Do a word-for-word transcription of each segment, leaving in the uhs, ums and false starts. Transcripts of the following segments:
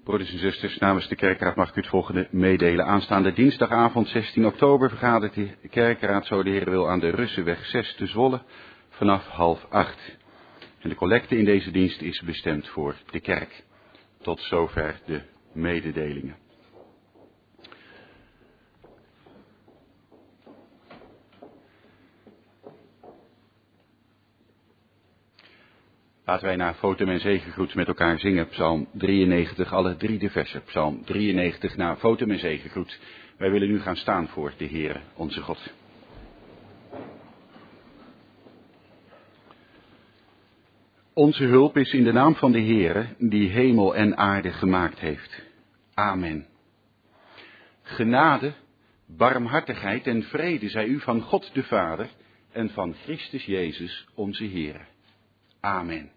Broeders en zusters, namens de kerkraad mag ik u het volgende meedelen. Aanstaande dinsdagavond zestien oktober vergadert de kerkraad, zo de Heer wil, aan de Russenweg zes te Zwolle vanaf half acht. En de collecte in deze dienst is bestemd voor de kerk. Tot zover de mededelingen. Laten wij na fotum en zegengroet met elkaar zingen, Psalm drieënnegentig, alle drie de versen. Psalm drieënnegentig na fotum en zegengroet. Wij willen nu gaan staan voor de Heere, onze God. Onze hulp is in de naam van de Heere, die hemel en aarde gemaakt heeft. Amen. Genade, barmhartigheid en vrede zij u van God de Vader en van Christus Jezus, onze Heere. Amen.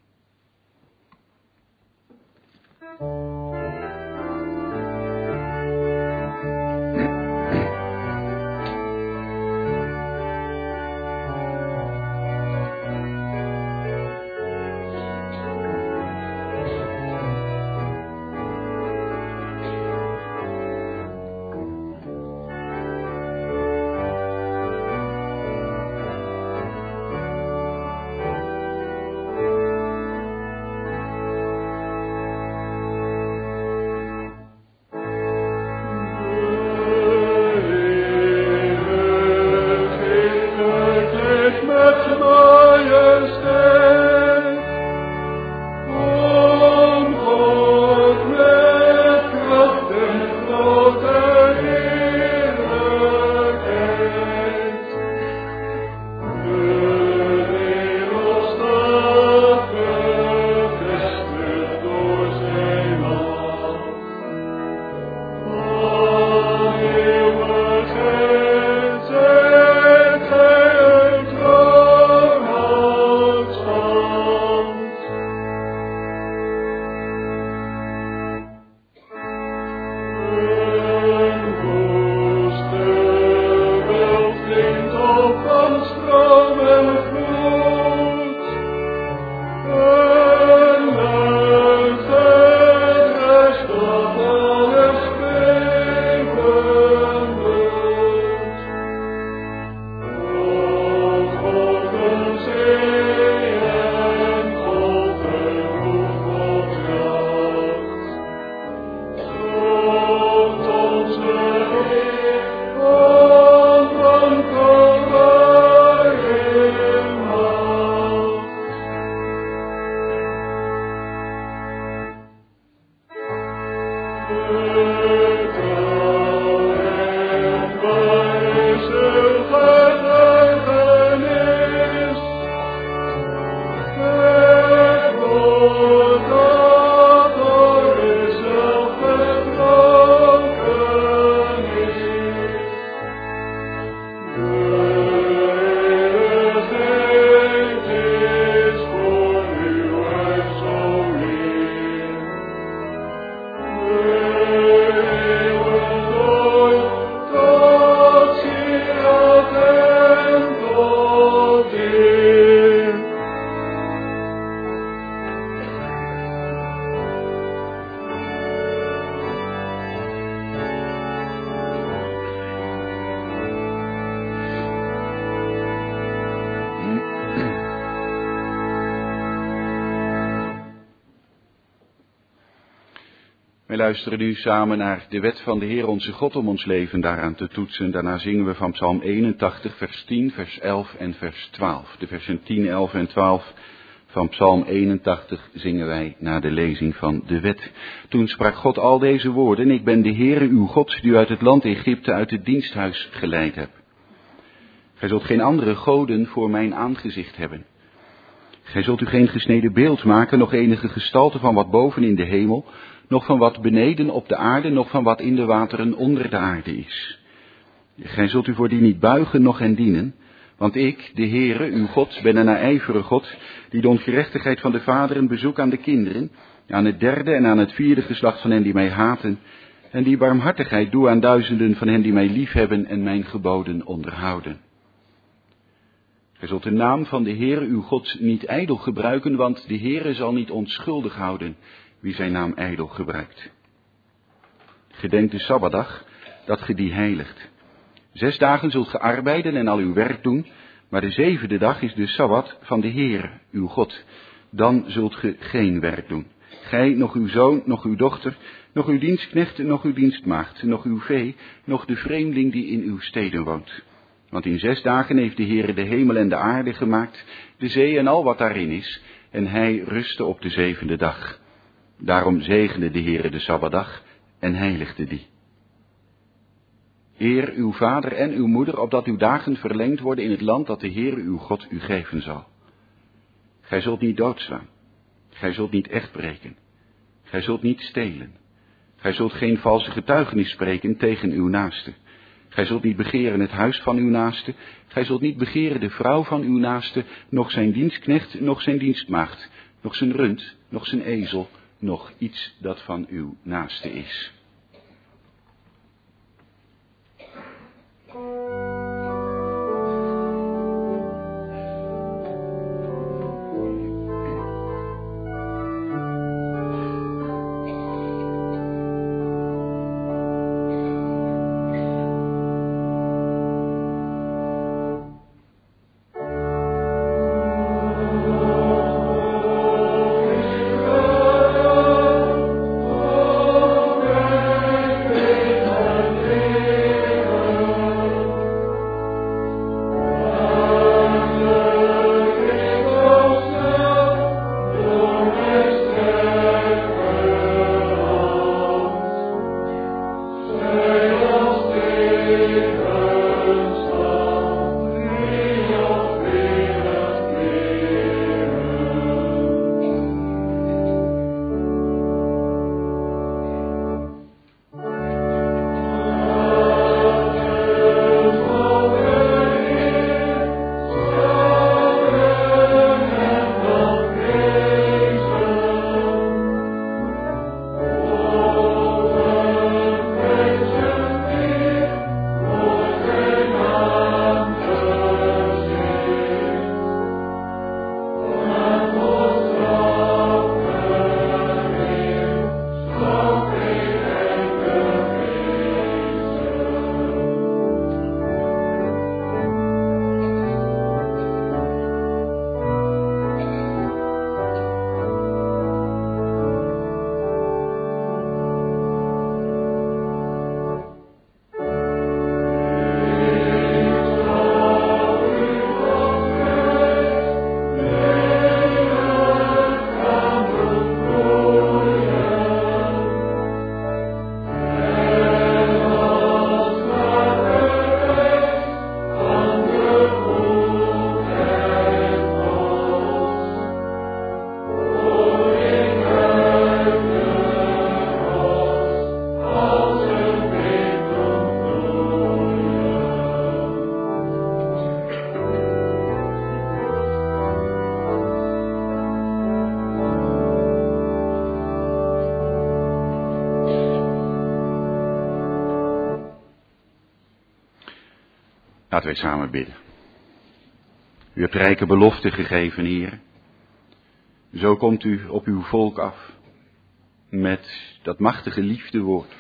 Wij luisteren nu samen naar de wet van de Heer onze God om ons leven daaraan te toetsen. Daarna zingen we van Psalm eenentachtig, vers tien, vers elf en vers twaalf. De versen tien, elf en twaalf van Psalm eenentachtig zingen wij na de lezing van de wet. Toen sprak God al deze woorden: Ik ben de Heere uw God, die u uit het land Egypte uit het diensthuis geleid hebt. Gij zult geen andere goden voor mijn aangezicht hebben. Gij zult u geen gesneden beeld maken, noch enige gestalte van wat boven in de hemel, noch van wat beneden op de aarde, noch van wat in de wateren onder de aarde is. Gij zult u voor die niet buigen, noch hen dienen, want ik, de Heere, uw God, ben een naijverige God, die de ongerechtigheid van de vaderen bezoekt aan de kinderen, aan het derde en aan het vierde geslacht van hen die mij haten, en die barmhartigheid doe aan duizenden van hen die mij liefhebben en mijn geboden onderhouden. Gij zult de naam van de Heere uw God niet ijdel gebruiken, want de Heere zal niet onschuldig houden wie zijn naam ijdel gebruikt. Gedenk de Sabbatdag, dat ge die heiligt. Zes dagen zult ge arbeiden en al uw werk doen, maar de zevende dag is de Sabbat van de Heere, uw God. Dan zult ge geen werk doen. Gij, nog uw zoon, nog uw dochter, nog uw dienstknecht, nog uw dienstmaagd, nog uw vee, nog de vreemdeling die in uw steden woont. Want in zes dagen heeft de Heere de hemel en de aarde gemaakt, de zee en al wat daarin is, en hij rustte op de zevende dag. Daarom zegende de Heere de Sabbatdag en heiligde die. Eer uw vader en uw moeder, opdat uw dagen verlengd worden in het land dat de Heere uw God u geven zal. Gij zult niet doodslaan. Gij zult niet echt breken. Gij zult niet stelen. Gij zult geen valse getuigenis spreken tegen uw naaste. Gij zult niet begeren het huis van uw naaste. Gij zult niet begeren de vrouw van uw naaste, noch zijn dienstknecht, noch zijn dienstmaagd, noch zijn rund, noch zijn ezel, noch iets dat van uw naaste is. Laten wij samen bidden. U hebt rijke beloften gegeven, Heer. Zo komt u op uw volk af met dat machtige liefdewoord.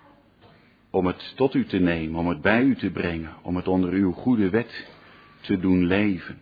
Om het tot u te nemen, om het bij u te brengen, om het onder uw goede wet te doen leven.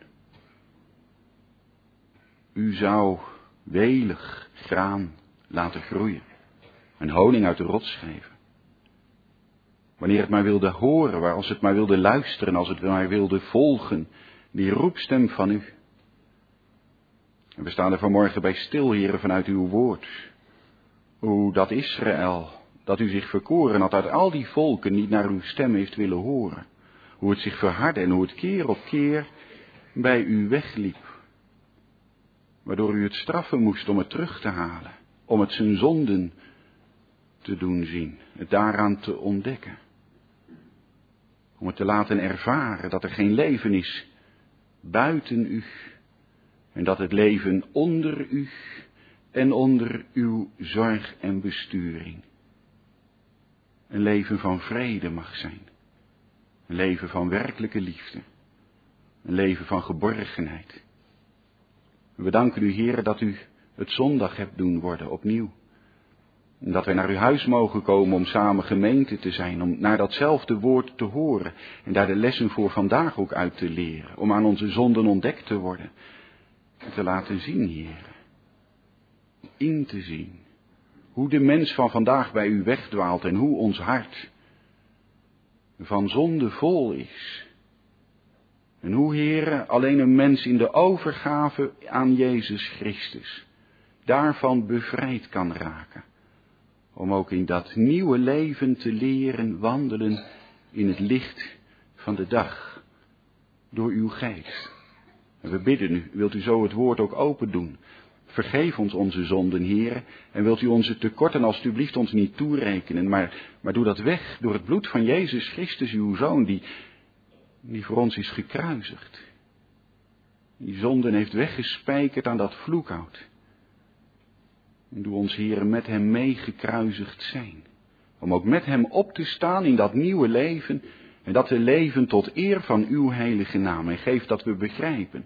U zou welig graan laten groeien en honing uit de rots geven. Wanneer het maar wilde horen, waar als het maar wilde luisteren, als het maar wilde volgen, die roepstem van u. En we staan er vanmorgen bij stil, Heere, vanuit uw woord. Hoe dat Israël, dat u zich verkoren had uit al die volken, niet naar uw stem heeft willen horen. Hoe het zich verhardde en hoe het keer op keer bij u wegliep. Waardoor u het straffen moest om het terug te halen, om het zijn zonden te doen zien, het daaraan te ontdekken. Om het te laten ervaren dat er geen leven is buiten u en dat het leven onder u en onder uw zorg en besturing een leven van vrede mag zijn. Een leven van werkelijke liefde. Een leven van geborgenheid. We danken u, Heer, dat u het zondag hebt doen worden opnieuw. Dat wij naar uw huis mogen komen om samen gemeente te zijn, om naar datzelfde woord te horen en daar de lessen voor vandaag ook uit te leren, om aan onze zonden ontdekt te worden en te laten zien, Heer. In te zien hoe de mens van vandaag bij u wegdwaalt en hoe ons hart van zonde vol is. En hoe, Heere, alleen een mens in de overgave aan Jezus Christus daarvan bevrijd kan raken. Om ook in dat nieuwe leven te leren wandelen in het licht van de dag. Door uw geest. En we bidden u, wilt u zo het woord ook open doen. Vergeef ons onze zonden, Heere. En wilt u onze tekorten alstublieft ons niet toerekenen. Maar, maar doe dat weg door het bloed van Jezus Christus, uw Zoon, die, die voor ons is gekruisigd. Die zonden heeft weggespijkerd aan dat vloekhout. En doe ons, Heere, met hem mee gekruisigd zijn. Om ook met hem op te staan in dat nieuwe leven. En dat we leven tot eer van uw heilige naam. En geef dat we begrijpen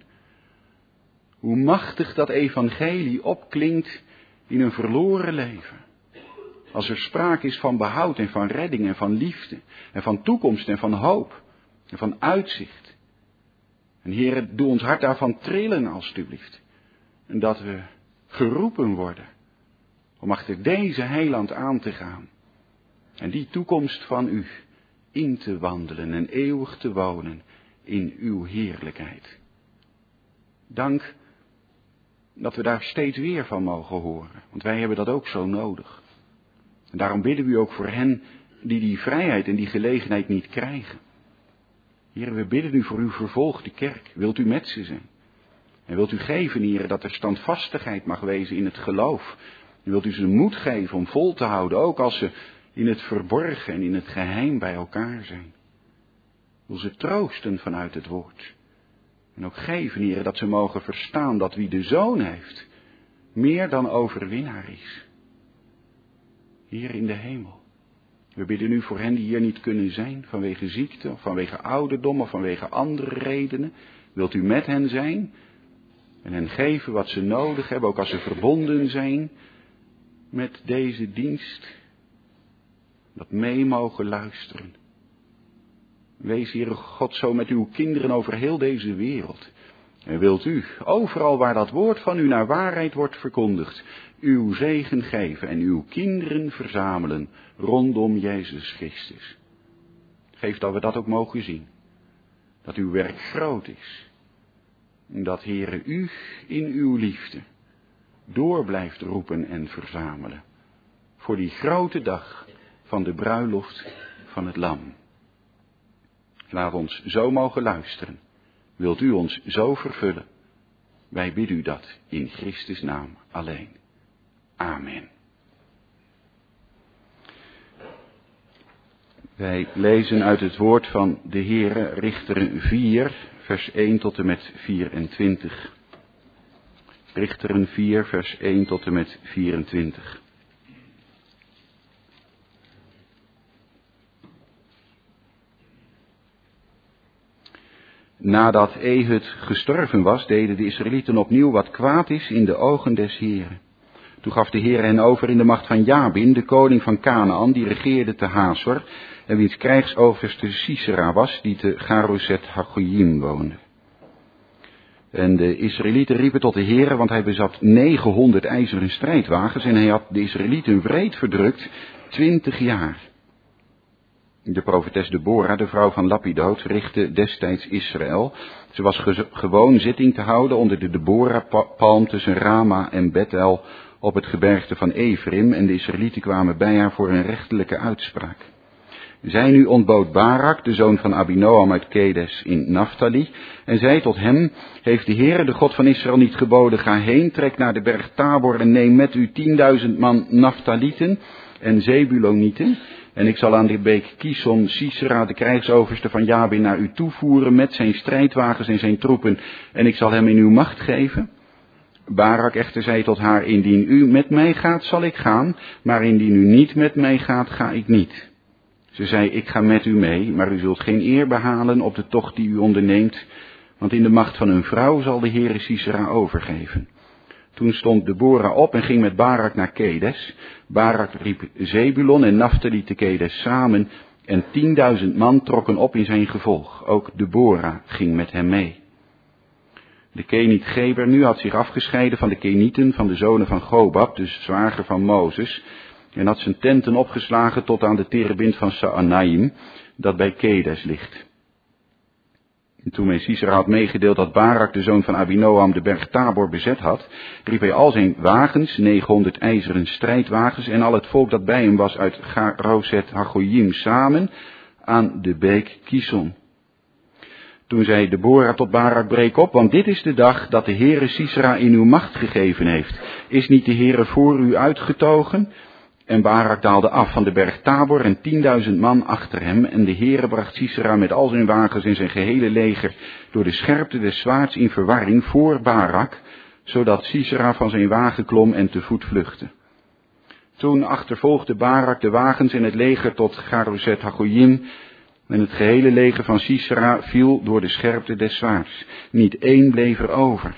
hoe machtig dat evangelie opklinkt in een verloren leven. Als er sprake is van behoud en van redding en van liefde. En van toekomst en van hoop. En van uitzicht. En Heere, doe ons hart daarvan trillen alstublieft. En dat we geroepen worden om achter deze heiland aan te gaan. En die toekomst van u in te wandelen en eeuwig te wonen in uw heerlijkheid. Dank dat we daar steeds weer van mogen horen. Want wij hebben dat ook zo nodig. En daarom bidden we u ook voor hen die die vrijheid en die gelegenheid niet krijgen. Heer, we bidden u voor uw vervolgde kerk. Wilt u met ze zijn? En wilt u geven, Heer, dat er standvastigheid mag wezen in het geloof. En wilt u ze moed geven om vol te houden, ook als ze in het verborgen en in het geheim bij elkaar zijn. Wil ze troosten vanuit het woord. En ook geven, Heer, dat ze mogen verstaan dat wie de Zoon heeft, meer dan overwinnaar is. Heer in de hemel, we bidden u voor hen die hier niet kunnen zijn, vanwege ziekte, of vanwege ouderdom, of vanwege andere redenen. Wilt u met hen zijn en hen geven wat ze nodig hebben, ook als ze verbonden zijn met deze dienst, dat mee mogen luisteren. Wees, Heere God, zo met uw kinderen over heel deze wereld. En wilt u, overal waar dat woord van u naar waarheid wordt verkondigd, uw zegen geven en uw kinderen verzamelen rondom Jezus Christus. Geef dat we dat ook mogen zien. Dat uw werk groot is. En dat, Heere, u in uw liefde door blijft roepen en verzamelen. Voor die grote dag van de bruiloft van het Lam. Laat ons zo mogen luisteren. Wilt u ons zo vervullen? Wij bidden u dat in Christus' naam alleen. Amen. Wij lezen uit het woord van de Heere, Richteren vier, vers één tot en met vierentwintig. Richteren vier, vers één tot en met vierentwintig. Nadat Ehud gestorven was, deden de Israëlieten opnieuw wat kwaad is in de ogen des Heeren. Toen gaf de Heer hen over in de macht van Jabin, de koning van Kanaan, die regeerde te Hazor, en wiens krijgsoverste Sisera was, die te Garuzet Hagoyim woonde. En de Israëlieten riepen tot de Heer, want hij bezat negenhonderd ijzeren strijdwagens en hij had de Israëlieten wreed verdrukt, twintig jaar. De profetes Deborah, de vrouw van Lapidoot, richtte destijds Israël. Ze was ge- gewoon zitting te houden onder de Deborah-palm tussen Rama en Bethel op het gebergte van Ephraim en de Israëlieten kwamen bij haar voor een rechtelijke uitspraak. Zij nu ontbood Barak, de zoon van Abinoam uit Kedes in Naphtali, en zei tot hem, heeft de Heere, de God van Israël, niet geboden, ga heen, trek naar de berg Tabor en neem met u tienduizend man Naphtalieten en Zebulonieten, en ik zal aan de beek Kison Sisera, de krijgsoverste van Jabin, naar u toevoeren met zijn strijdwagens en zijn troepen, en ik zal hem in uw macht geven. Barak echter zei tot haar, indien u met mij gaat, zal ik gaan, maar indien u niet met mij gaat, ga ik niet. Ze zei, ik ga met u mee, maar u zult geen eer behalen op de tocht die u onderneemt, want in de macht van een vrouw zal de Heere Sisera overgeven. Toen stond Deborah op en ging met Barak naar Kedes. Barak riep Zebulon en Naphtali te Kedes samen en tienduizend man trokken op in zijn gevolg. Ook Deborah ging met hem mee. De Keniet Geber nu had zich afgescheiden van de Kenieten, van de zonen van Gobab, dus zwager van Mozes, en had zijn tenten opgeslagen tot aan de terebint van Saanaim, dat bij Kedes ligt. En toen men Sisera had meegedeeld dat Barak, de zoon van Abinoam, de berg Tabor bezet had, riep hij al zijn wagens, negenhonderd ijzeren strijdwagens, en al het volk dat bij hem was uit Garoset Hagoyim samen aan de beek Kison. Toen zei Deborah tot Barak, breek op, want dit is de dag dat de Heere Sisera in uw macht gegeven heeft. Is niet de Heere voor u uitgetogen? En Barak daalde af van de berg Tabor en tienduizend man achter hem. En de Heere bracht Sisera met al zijn wagens en zijn gehele leger door de scherpte des zwaards in verwarring voor Barak, zodat Sisera van zijn wagen klom en te voet vluchtte. Toen achtervolgde Barak de wagens en het leger tot Garoset Hagoyim, en het gehele leger van Sisera viel door de scherpte des zwaards. Niet één bleef er over.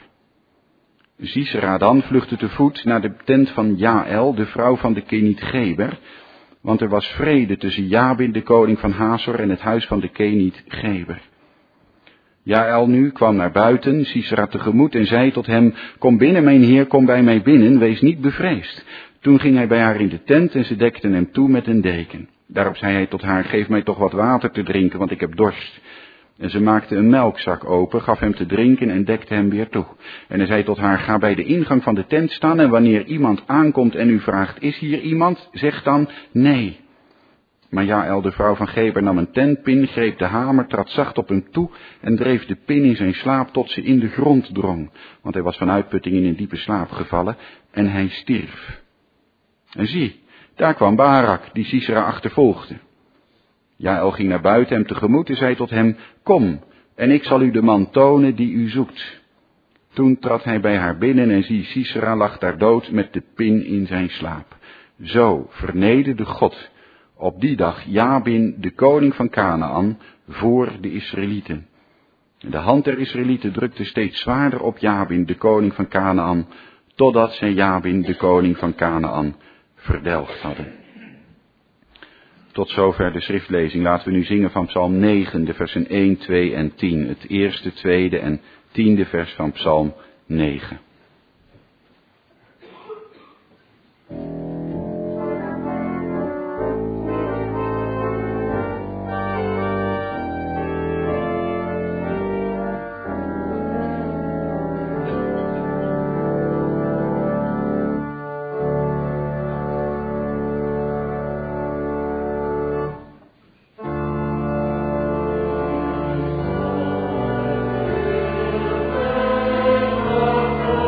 Sisera dan vluchtte te voet naar de tent van Jaël, de vrouw van de Keniet Geber, want er was vrede tussen Jabin, de koning van Hazor, en het huis van de Keniet Geber. Jaël nu kwam naar buiten, Sisera tegemoet, en zei tot hem, kom binnen, mijn heer, kom bij mij binnen, wees niet bevreesd. Toen ging hij bij haar in de tent en ze dekten hem toe met een deken. Daarop zei hij tot haar, geef mij toch wat water te drinken, want ik heb dorst. En ze maakte een melkzak open, gaf hem te drinken en dekte hem weer toe. En hij zei tot haar, ga bij de ingang van de tent staan en wanneer iemand aankomt en u vraagt, is hier iemand? Zeg dan, nee. Maar Jaël, de vrouw van Geber, nam een tentpin, greep de hamer, trad zacht op hem toe en dreef de pin in zijn slaap tot ze in de grond drong. Want hij was van uitputting in een diepe slaap gevallen en hij stierf. En zie, daar kwam Barak, die Sisera achtervolgde. Jaël ging naar buiten hem tegemoet en zei tot hem, kom, en ik zal u de man tonen die u zoekt. Toen trad hij bij haar binnen en zie, Sisera lag daar dood met de pin in zijn slaap. Zo vernederde God op die dag Jabin, de koning van Kanaan, voor de Israëlieten. En de hand der Israëlieten drukte steeds zwaarder op Jabin, de koning van Kanaan, totdat zij Jabin, de koning van Kanaan, verdelgd hadden. Tot zover de schriftlezing. Laten we nu zingen van Psalm negen, de versen één, twee en tien. Het eerste, tweede en tiende vers van Psalm negen. Oh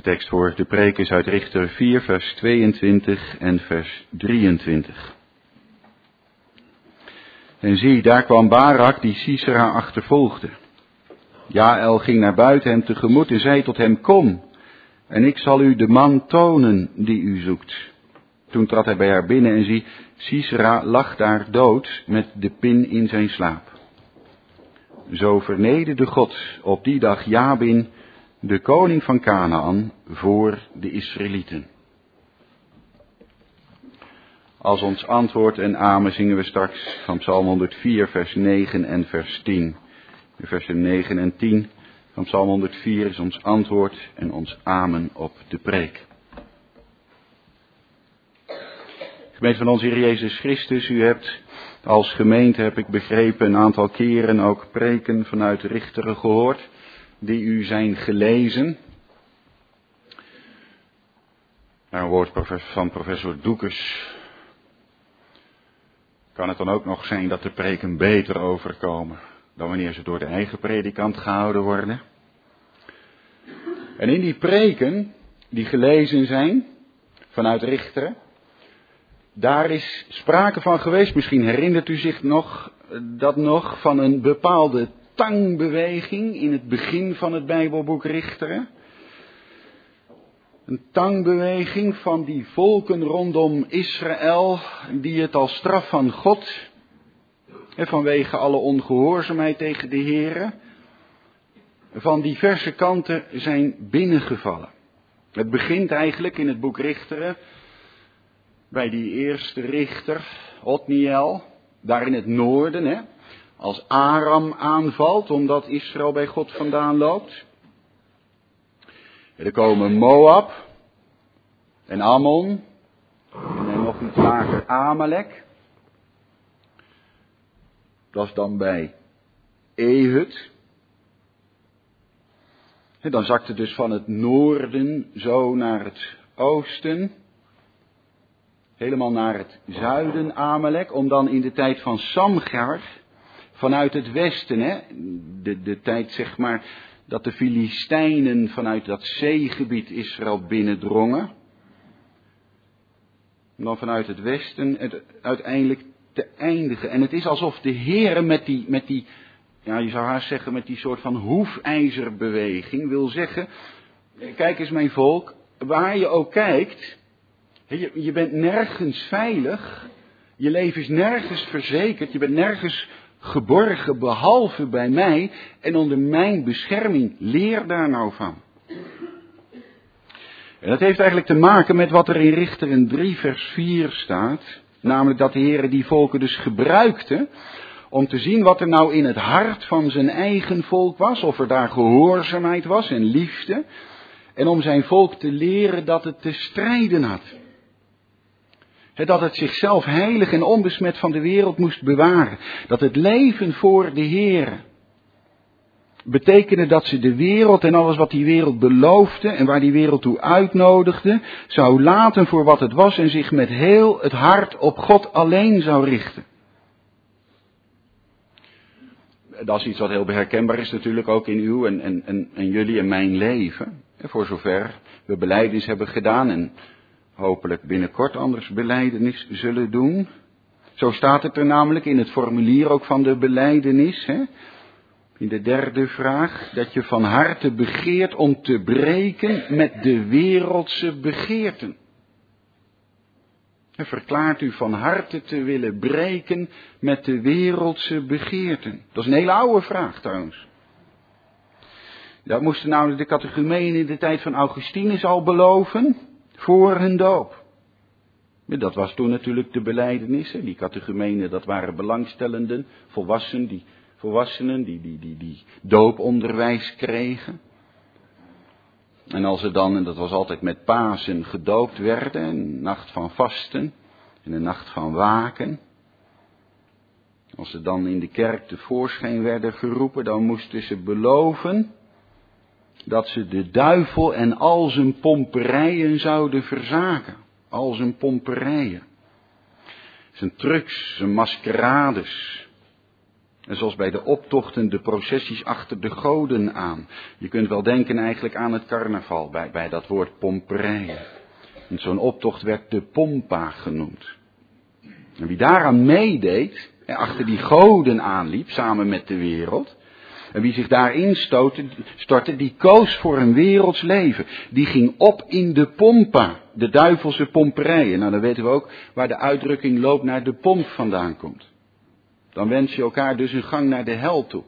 De tekst voor de preek is uit Richter vier, vers tweeëntwintig en vers drieëntwintig. En zie, daar kwam Barak die Sisera achtervolgde. Jaël ging naar buiten hem tegemoet en zei tot hem, kom, en ik zal u de man tonen die u zoekt. Toen trad hij bij haar binnen en zie, Sisera lag daar dood met de pin in zijn slaap. Zo vernederde God op die dag Jabin, de koning van Kanaan, voor de Israëlieten. Als ons antwoord en amen zingen we straks van Psalm honderdvier, vers negen en vers tien. De versen negen en tien van Psalm honderdvier is ons antwoord en ons amen op de preek. Gemeente van onze Heer Jezus Christus, u hebt als gemeente, heb ik begrepen, een aantal keren ook preken vanuit Richteren gehoord, die u zijn gelezen. Naar een woord van professor Doekes kan het dan ook nog zijn dat de preken beter overkomen dan wanneer ze door de eigen predikant gehouden worden. En in die preken die gelezen zijn vanuit Richteren, daar is sprake van geweest, misschien herinnert u zich nog, dat nog, van een bepaalde tangbeweging in het begin van het Bijbelboek Richteren. Een tangbeweging van die volken rondom Israël, die het als straf van God, en vanwege alle ongehoorzaamheid tegen de Here, van diverse kanten zijn binnengevallen. Het begint eigenlijk in het boek Richteren bij die eerste richter, Otniel, daar in het noorden, hè, als Aram aanvalt, omdat Israël bij God vandaan loopt. En er komen Moab en Ammon en dan nog iets lager Amalek. Dat is dan bij Ehud. En dan zakt het dus van het noorden zo naar het oosten. Helemaal naar het zuiden Amalek, om dan in de tijd van Samgar vanuit het westen, hè, de, de tijd zeg maar dat de Filistijnen vanuit dat zeegebied Israël binnendrongen. En dan vanuit het westen het uiteindelijk te eindigen. En het is alsof de Heere met die, met die, ja je zou haast zeggen met die soort van hoefijzerbeweging wil zeggen, kijk eens mijn volk, waar je ook kijkt, je, je bent nergens veilig, je leven is nergens verzekerd, je bent nergens geborgen behalve bij mij en onder mijn bescherming. Leer daar nou van. En dat heeft eigenlijk te maken met wat er in Richteren drie vers vier staat. Namelijk dat de Heere die volken dus gebruikte om te zien wat er nou in het hart van zijn eigen volk was. Of er daar gehoorzaamheid was en liefde. En om zijn volk te leren dat het te strijden had. Dat het zichzelf heilig en onbesmet van de wereld moest bewaren. Dat het leven voor de Heere betekende dat ze de wereld en alles wat die wereld beloofde en waar die wereld toe uitnodigde, zou laten voor wat het was en zich met heel het hart op God alleen zou richten. Dat is iets wat heel herkenbaar is natuurlijk ook in uw en, en, en, en jullie en mijn leven. Voor zover we belijdenis hebben gedaan en hopelijk binnenkort anders belijdenis zullen doen. Zo staat het er namelijk in het formulier ook van de belijdenis, hè? In de derde vraag, dat je van harte begeert om te breken met de wereldse begeerten. En verklaart u van harte te willen breken met de wereldse begeerten. Dat is een hele oude vraag trouwens. Dat moesten nou de catechumenen in de tijd van Augustinus al beloven voor hun doop. Dat was toen natuurlijk de belijdenis. Die catechumenen, dat waren belangstellenden, volwassenen, die, volwassenen die, die, die, die dooponderwijs kregen. En als ze dan, en dat was altijd met Pasen, gedoopt werden, een nacht van vasten en een nacht van waken. Als ze dan in de kerk tevoorschijn werden geroepen, dan moesten ze beloven dat ze de duivel en al zijn pomperijen zouden verzaken. Al zijn pomperijen. Zijn trucs, zijn maskerades. En zoals bij de optochten de processies achter de goden aan. Je kunt wel denken eigenlijk aan het carnaval, bij, bij dat woord pomperij. En zo'n optocht werd de pompa genoemd. En wie daaraan meedeed, en achter die goden aanliep, samen met de wereld. En wie zich daarin stootte, stortte, die koos voor een werelds leven. Die ging op in de pompa, de duivelse pomperijen. Nou, dan weten we ook waar de uitdrukking loop naar de pomp vandaan komt. Dan wens je elkaar dus een gang naar de hel toe.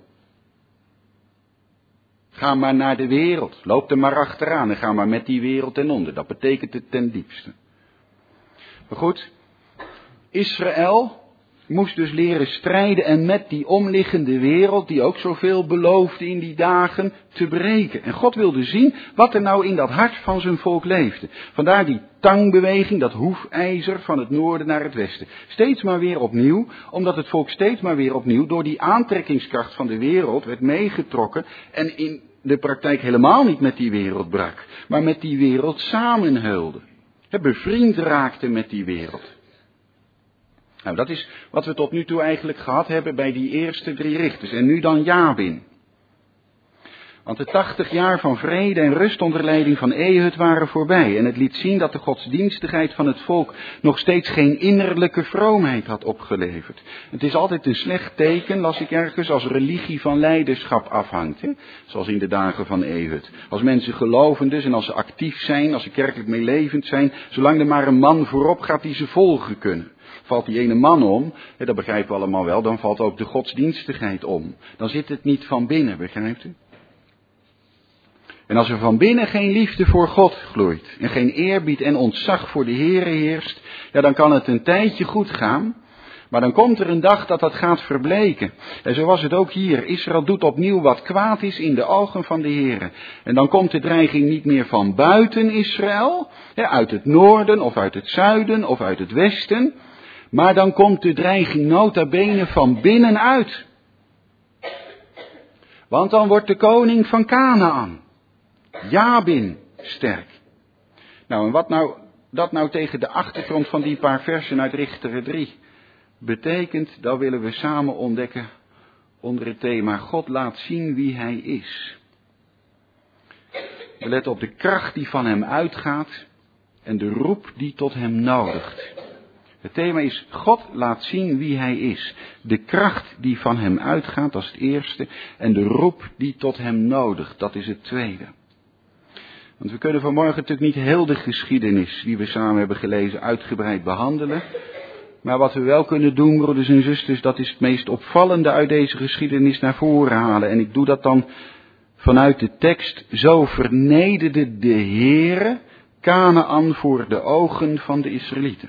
Ga maar naar de wereld, loop er maar achteraan en ga maar met die wereld ten onder. Dat betekent het ten diepste. Maar goed, Israël moest dus leren strijden en met die omliggende wereld, die ook zoveel beloofde in die dagen, te breken. En God wilde zien wat er nou in dat hart van zijn volk leefde. Vandaar die tangbeweging, dat hoefijzer van het noorden naar het westen. Steeds maar weer opnieuw, omdat het volk steeds maar weer opnieuw door die aantrekkingskracht van de wereld werd meegetrokken en in de praktijk helemaal niet met die wereld brak, maar met die wereld samenhulde. Bevriend raakte met die wereld. Nou, dat is wat we tot nu toe eigenlijk gehad hebben bij die eerste drie richters. En nu dan Jabin. Want de tachtig jaar van vrede en rust onder leiding van Ehud waren voorbij. En het liet zien dat de godsdienstigheid van het volk nog steeds geen innerlijke vroomheid had opgeleverd. Het is altijd een slecht teken, las ik ergens, als religie van leiderschap afhangt. Hè? Zoals in de dagen van Ehud. Als mensen geloven dus en als ze actief zijn, als ze kerkelijk meelevend zijn, zolang er maar een man voorop gaat die ze volgen kunnen. Valt die ene man om, hè, dat begrijpen we allemaal wel, dan valt ook de godsdienstigheid om. Dan zit het niet van binnen, begrijpt u? En als er van binnen geen liefde voor God gloeit en geen eerbied en ontzag voor de Here heerst, ja, dan kan het een tijdje goed gaan, maar dan komt er een dag dat dat gaat verbleken. En zo was het ook hier. Israël doet opnieuw wat kwaad is in de ogen van de Here. En dan komt de dreiging niet meer van buiten Israël, hè, uit het noorden of uit het zuiden of uit het westen, maar dan komt de dreiging nota bene van binnenuit. Want dan wordt de koning van Kanaan, Jabin, sterk. Nou, en wat nou, dat nou tegen de achtergrond van die paar versen uit Richteren drie betekent, dat willen we samen ontdekken onder het thema God laat zien wie hij is. We letten op de kracht die van hem uitgaat en de roep die tot hem nodigt. Het thema is God laat zien wie hij is. De kracht die van hem uitgaat, dat is het eerste. En de roep die tot hem nodigt, dat is het tweede. Want we kunnen vanmorgen natuurlijk niet heel de geschiedenis die we samen hebben gelezen uitgebreid behandelen. Maar wat we wel kunnen doen, broeders en zusters, dat is het meest opvallende uit deze geschiedenis naar voren halen. En ik doe dat dan vanuit de tekst. Zo vernederde de Heere Kanaan voor de ogen van de Israëlieten.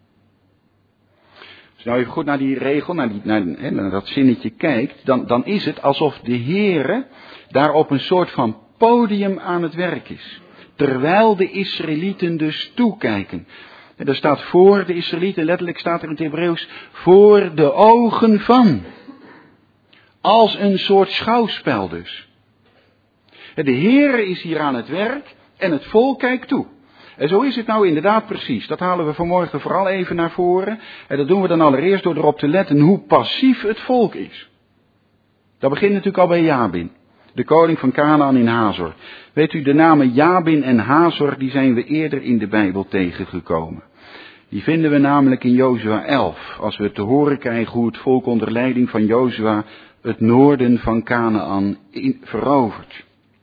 Als je nou even goed naar die regel, naar, die, naar, hè, naar dat zinnetje kijkt, dan, dan is het alsof de Heere daar op een soort van podium aan het werk is. Terwijl de Israëlieten dus toekijken. En daar staat voor de Israëlieten, letterlijk staat er in het Hebreeuws, voor de ogen van. Als een soort schouwspel dus. De Heere is hier aan het werk en het volk kijkt toe. En zo is het nou inderdaad precies. Dat halen we vanmorgen vooral even naar voren. En dat doen we dan allereerst door erop te letten hoe passief het volk is. Dat begint natuurlijk al bij Jabin, de koning van Kanaan in Hazor. Weet u, de namen Jabin en Hazor, die zijn we eerder in de Bijbel tegengekomen. Die vinden we namelijk in Jozua elf, als we te horen krijgen hoe het volk onder leiding van Jozua het noorden van Kanaan verovert.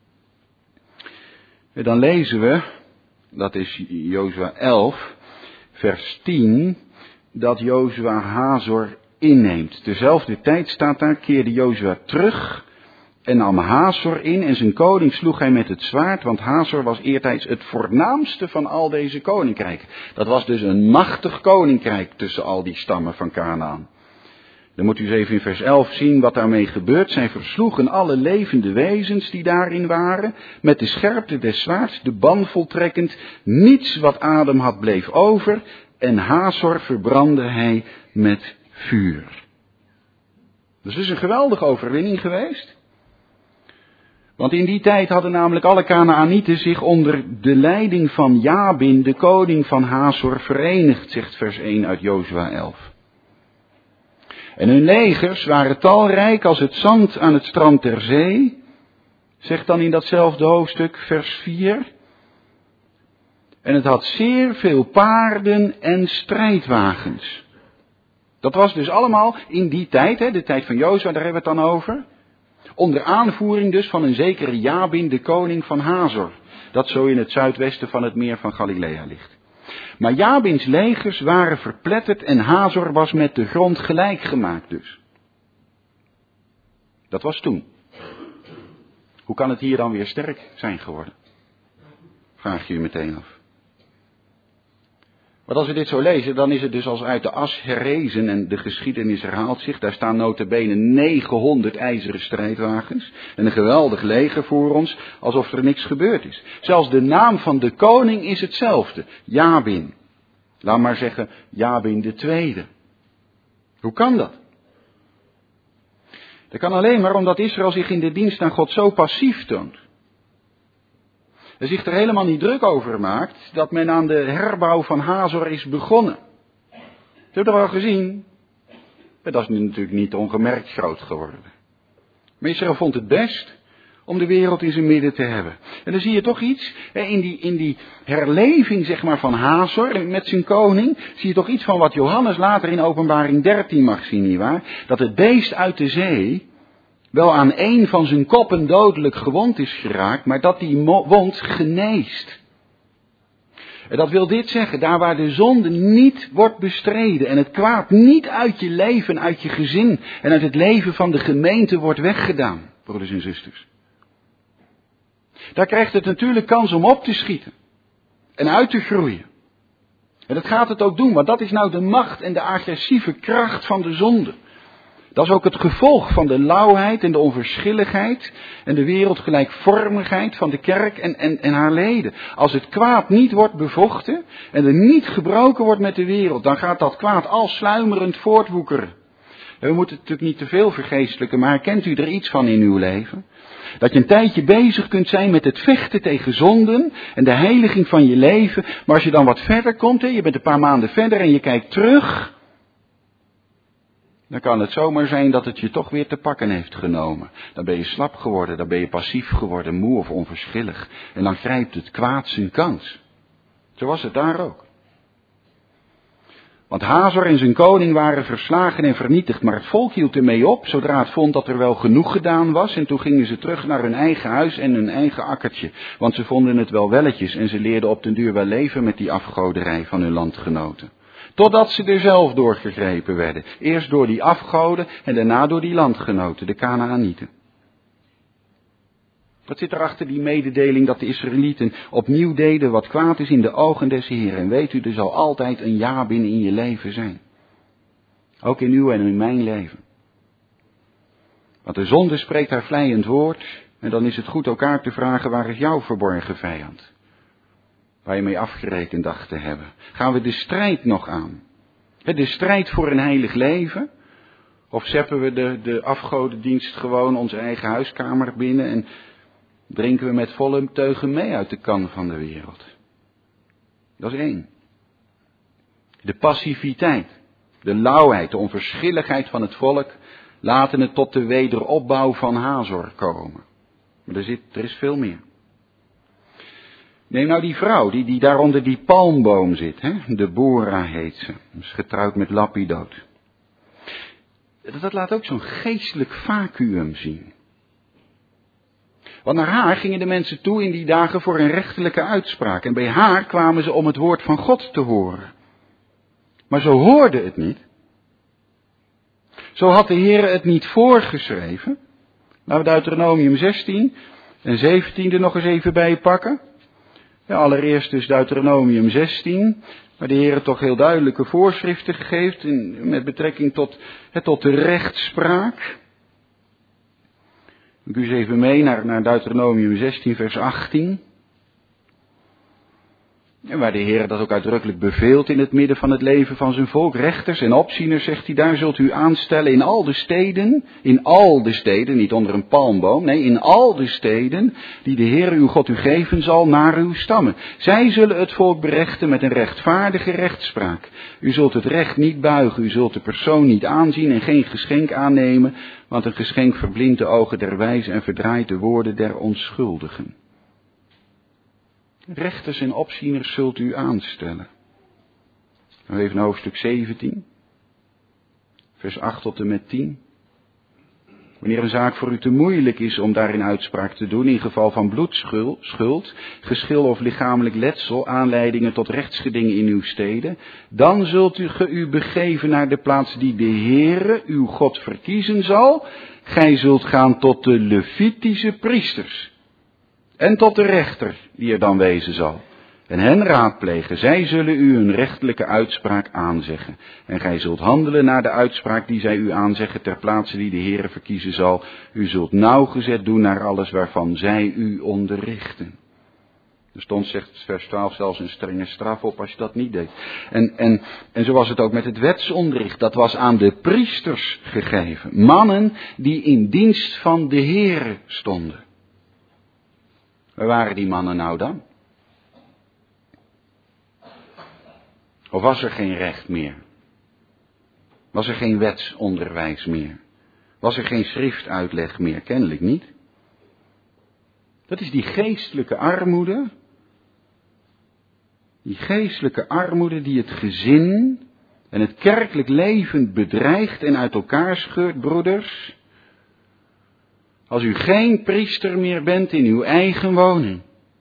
En dan lezen we, dat is Jozua elf, vers tien, dat Jozua Hazor inneemt. Tezelfde tijd staat daar, keerde Jozua terug en nam Hazor in en zijn koning sloeg hij met het zwaard, want Hazor was eertijds het voornaamste van al deze koninkrijken. Dat was dus een machtig koninkrijk tussen al die stammen van Kanaan. Dan moet u eens even in vers elf zien wat daarmee gebeurt. Zij versloegen alle levende wezens die daarin waren, met de scherpte des zwaards, de ban voltrekkend. Niets wat adem had bleef over, en Hazor verbrandde hij met vuur. Dus het is een geweldige overwinning geweest. Want in die tijd hadden namelijk alle Kanaanieten zich onder de leiding van Jabin, de koning van Hazor, verenigd, zegt vers één uit Jozua elf. En hun legers waren talrijk als het zand aan het strand der zee. Zegt dan in datzelfde hoofdstuk vers vier. En het had zeer veel paarden en strijdwagens. Dat was dus allemaal in die tijd, hè, de tijd van Jozua, daar hebben we het dan over. Onder aanvoering dus van een zekere Jabin, de koning van Hazor. Dat zo in het zuidwesten van het meer van Galilea ligt. Maar Jabins legers waren verpletterd en Hazor was met de grond gelijk gemaakt dus. Dat was toen. Hoe kan het hier dan weer sterk zijn geworden? Vraag je je meteen af. Want als we dit zo lezen, dan is het dus als uit de as herrezen en de geschiedenis herhaalt zich. Daar staan nota bene negenhonderd ijzeren strijdwagens en een geweldig leger voor ons, alsof er niks gebeurd is. Zelfs de naam van de koning is hetzelfde, Jabin. Laat maar zeggen, Jabin de tweede. Hoe kan dat? Dat kan alleen maar omdat Israël zich in de dienst aan God zo passief toont. En zich er helemaal niet druk over maakt dat men aan de herbouw van Hazor is begonnen. Ze hebben dat wel gezien. Maar dat is nu natuurlijk niet ongemerkt groot geworden. Maar Israël vond het best om de wereld in zijn midden te hebben. En dan zie je toch iets, in die, in die herleving zeg maar van Hazor met zijn koning, zie je toch iets van wat Johannes later in Openbaring dertien mag zien, nietwaar? Dat het beest uit de zee wel aan één van zijn koppen dodelijk gewond is geraakt, maar dat die wond geneest. En dat wil dit zeggen, daar waar de zonde niet wordt bestreden en het kwaad niet uit je leven, uit je gezin en uit het leven van de gemeente wordt weggedaan, broeders en zusters. Daar krijgt het natuurlijk kans om op te schieten en uit te groeien. En dat gaat het ook doen, want dat is nou de macht en de agressieve kracht van de zonde. Dat is ook het gevolg van de lauwheid en de onverschilligheid en de wereldgelijkvormigheid van de kerk en, en, en haar leden. Als het kwaad niet wordt bevochten en er niet gebroken wordt met de wereld, dan gaat dat kwaad al sluimerend voortwoekeren. En we moeten het natuurlijk niet te veel vergeestelijken, maar herkent u er iets van in uw leven? Dat je een tijdje bezig kunt zijn met het vechten tegen zonden en de heiliging van je leven, maar als je dan wat verder komt, hè, je bent een paar maanden verder en je kijkt terug, dan kan het zomaar zijn dat het je toch weer te pakken heeft genomen. Dan ben je slap geworden, dan ben je passief geworden, moe of onverschillig. En dan grijpt het kwaad zijn kans. Zo was het daar ook. Want Hazor en zijn koning waren verslagen en vernietigd, maar het volk hield ermee op, zodra het vond dat er wel genoeg gedaan was. En toen gingen ze terug naar hun eigen huis en hun eigen akkertje. Want ze vonden het wel welletjes en ze leerden op den duur wel leven met die afgoderij van hun landgenoten. Totdat ze er zelf doorgegrepen werden. Eerst door die afgoden en daarna door die landgenoten, de Kanaanieten. Wat zit er achter die mededeling dat de Israëlieten opnieuw deden wat kwaad is in de ogen des Heeren? En weet u, er zal altijd een Jabin in je leven zijn. Ook in uw en in mijn leven. Want de zonde spreekt haar vleiend woord. En dan is het goed elkaar te vragen, waar is jouw verborgen vijand? Waar je mee afgerekend dacht te hebben. Gaan we de strijd nog aan? De strijd voor een heilig leven? Of zeppen we de, de afgodendienst gewoon onze eigen huiskamer binnen en drinken we met volle teugen mee uit de kan van de wereld? Dat is één. De passiviteit, de lauwheid, de onverschilligheid van het volk laten het tot de wederopbouw van Hazor komen. Maar er, zit, er is veel meer. Neem nou die vrouw die, die daar onder die palmboom zit. Hè? Deborah heet ze. Ze is getrouwd met Lapidoot. Dat, dat laat ook zo'n geestelijk vacuüm zien. Want naar haar gingen de mensen toe in die dagen voor een rechterlijke uitspraak. En bij haar kwamen ze om het woord van God te horen. Maar zo hoorde het niet. Zo had de Heer het niet voorgeschreven. Laten we Deuteronomium zestien en zeventien er nog eens even bij pakken. Ja, allereerst dus Deuteronomium zestien, waar de Heer toch heel duidelijke voorschriften geeft in, met betrekking tot, he, tot de rechtspraak. Ik u eens even mee naar, naar Deuteronomium zestien vers achttien. En waar de Heer dat ook uitdrukkelijk beveelt in het midden van het leven van zijn volk. Rechters en opzieners, zegt hij, daar zult u aanstellen in al de steden. In al de steden, niet onder een palmboom. Nee, in al de steden die de Heer uw God u geven zal naar uw stammen. Zij zullen het volk berechten met een rechtvaardige rechtspraak. U zult het recht niet buigen, u zult de persoon niet aanzien en geen geschenk aannemen. Want een geschenk verblindt de ogen der wijzen en verdraait de woorden der onschuldigen. Rechters en opzieners zult u aanstellen. Dan even naar hoofdstuk zeventien, vers acht tot en met tien. Wanneer een zaak voor u te moeilijk is om daarin uitspraak te doen, in geval van bloedschuld, geschil of lichamelijk letsel, aanleidingen tot rechtsgedingen in uw steden, dan zult u ge u begeven naar de plaats die de Heere, uw God, verkiezen zal. Gij zult gaan tot de Levitische priesters. En tot de rechter die er dan wezen zal. En hen raadplegen. Zij zullen u een rechtelijke uitspraak aanzeggen. En gij zult handelen naar de uitspraak die zij u aanzeggen ter plaatse die de Heere verkiezen zal. U zult nauwgezet doen naar alles waarvan zij u onderrichten. Er stond, zegt vers twaalf, zelfs een strenge straf op als je dat niet deed. En, en, en zo was het ook met het wetsonderricht. Dat was aan de priesters gegeven. Mannen die in dienst van de Heere stonden. Waar waren die mannen nou dan? Of was er geen recht meer? Was er geen wetsonderwijs meer? Was er geen schriftuitleg meer? Kennelijk niet. Dat is die geestelijke armoede. Die geestelijke armoede die het gezin en het kerkelijk leven bedreigt en uit elkaar scheurt, broeders. Als u geen priester meer bent in uw eigen woning.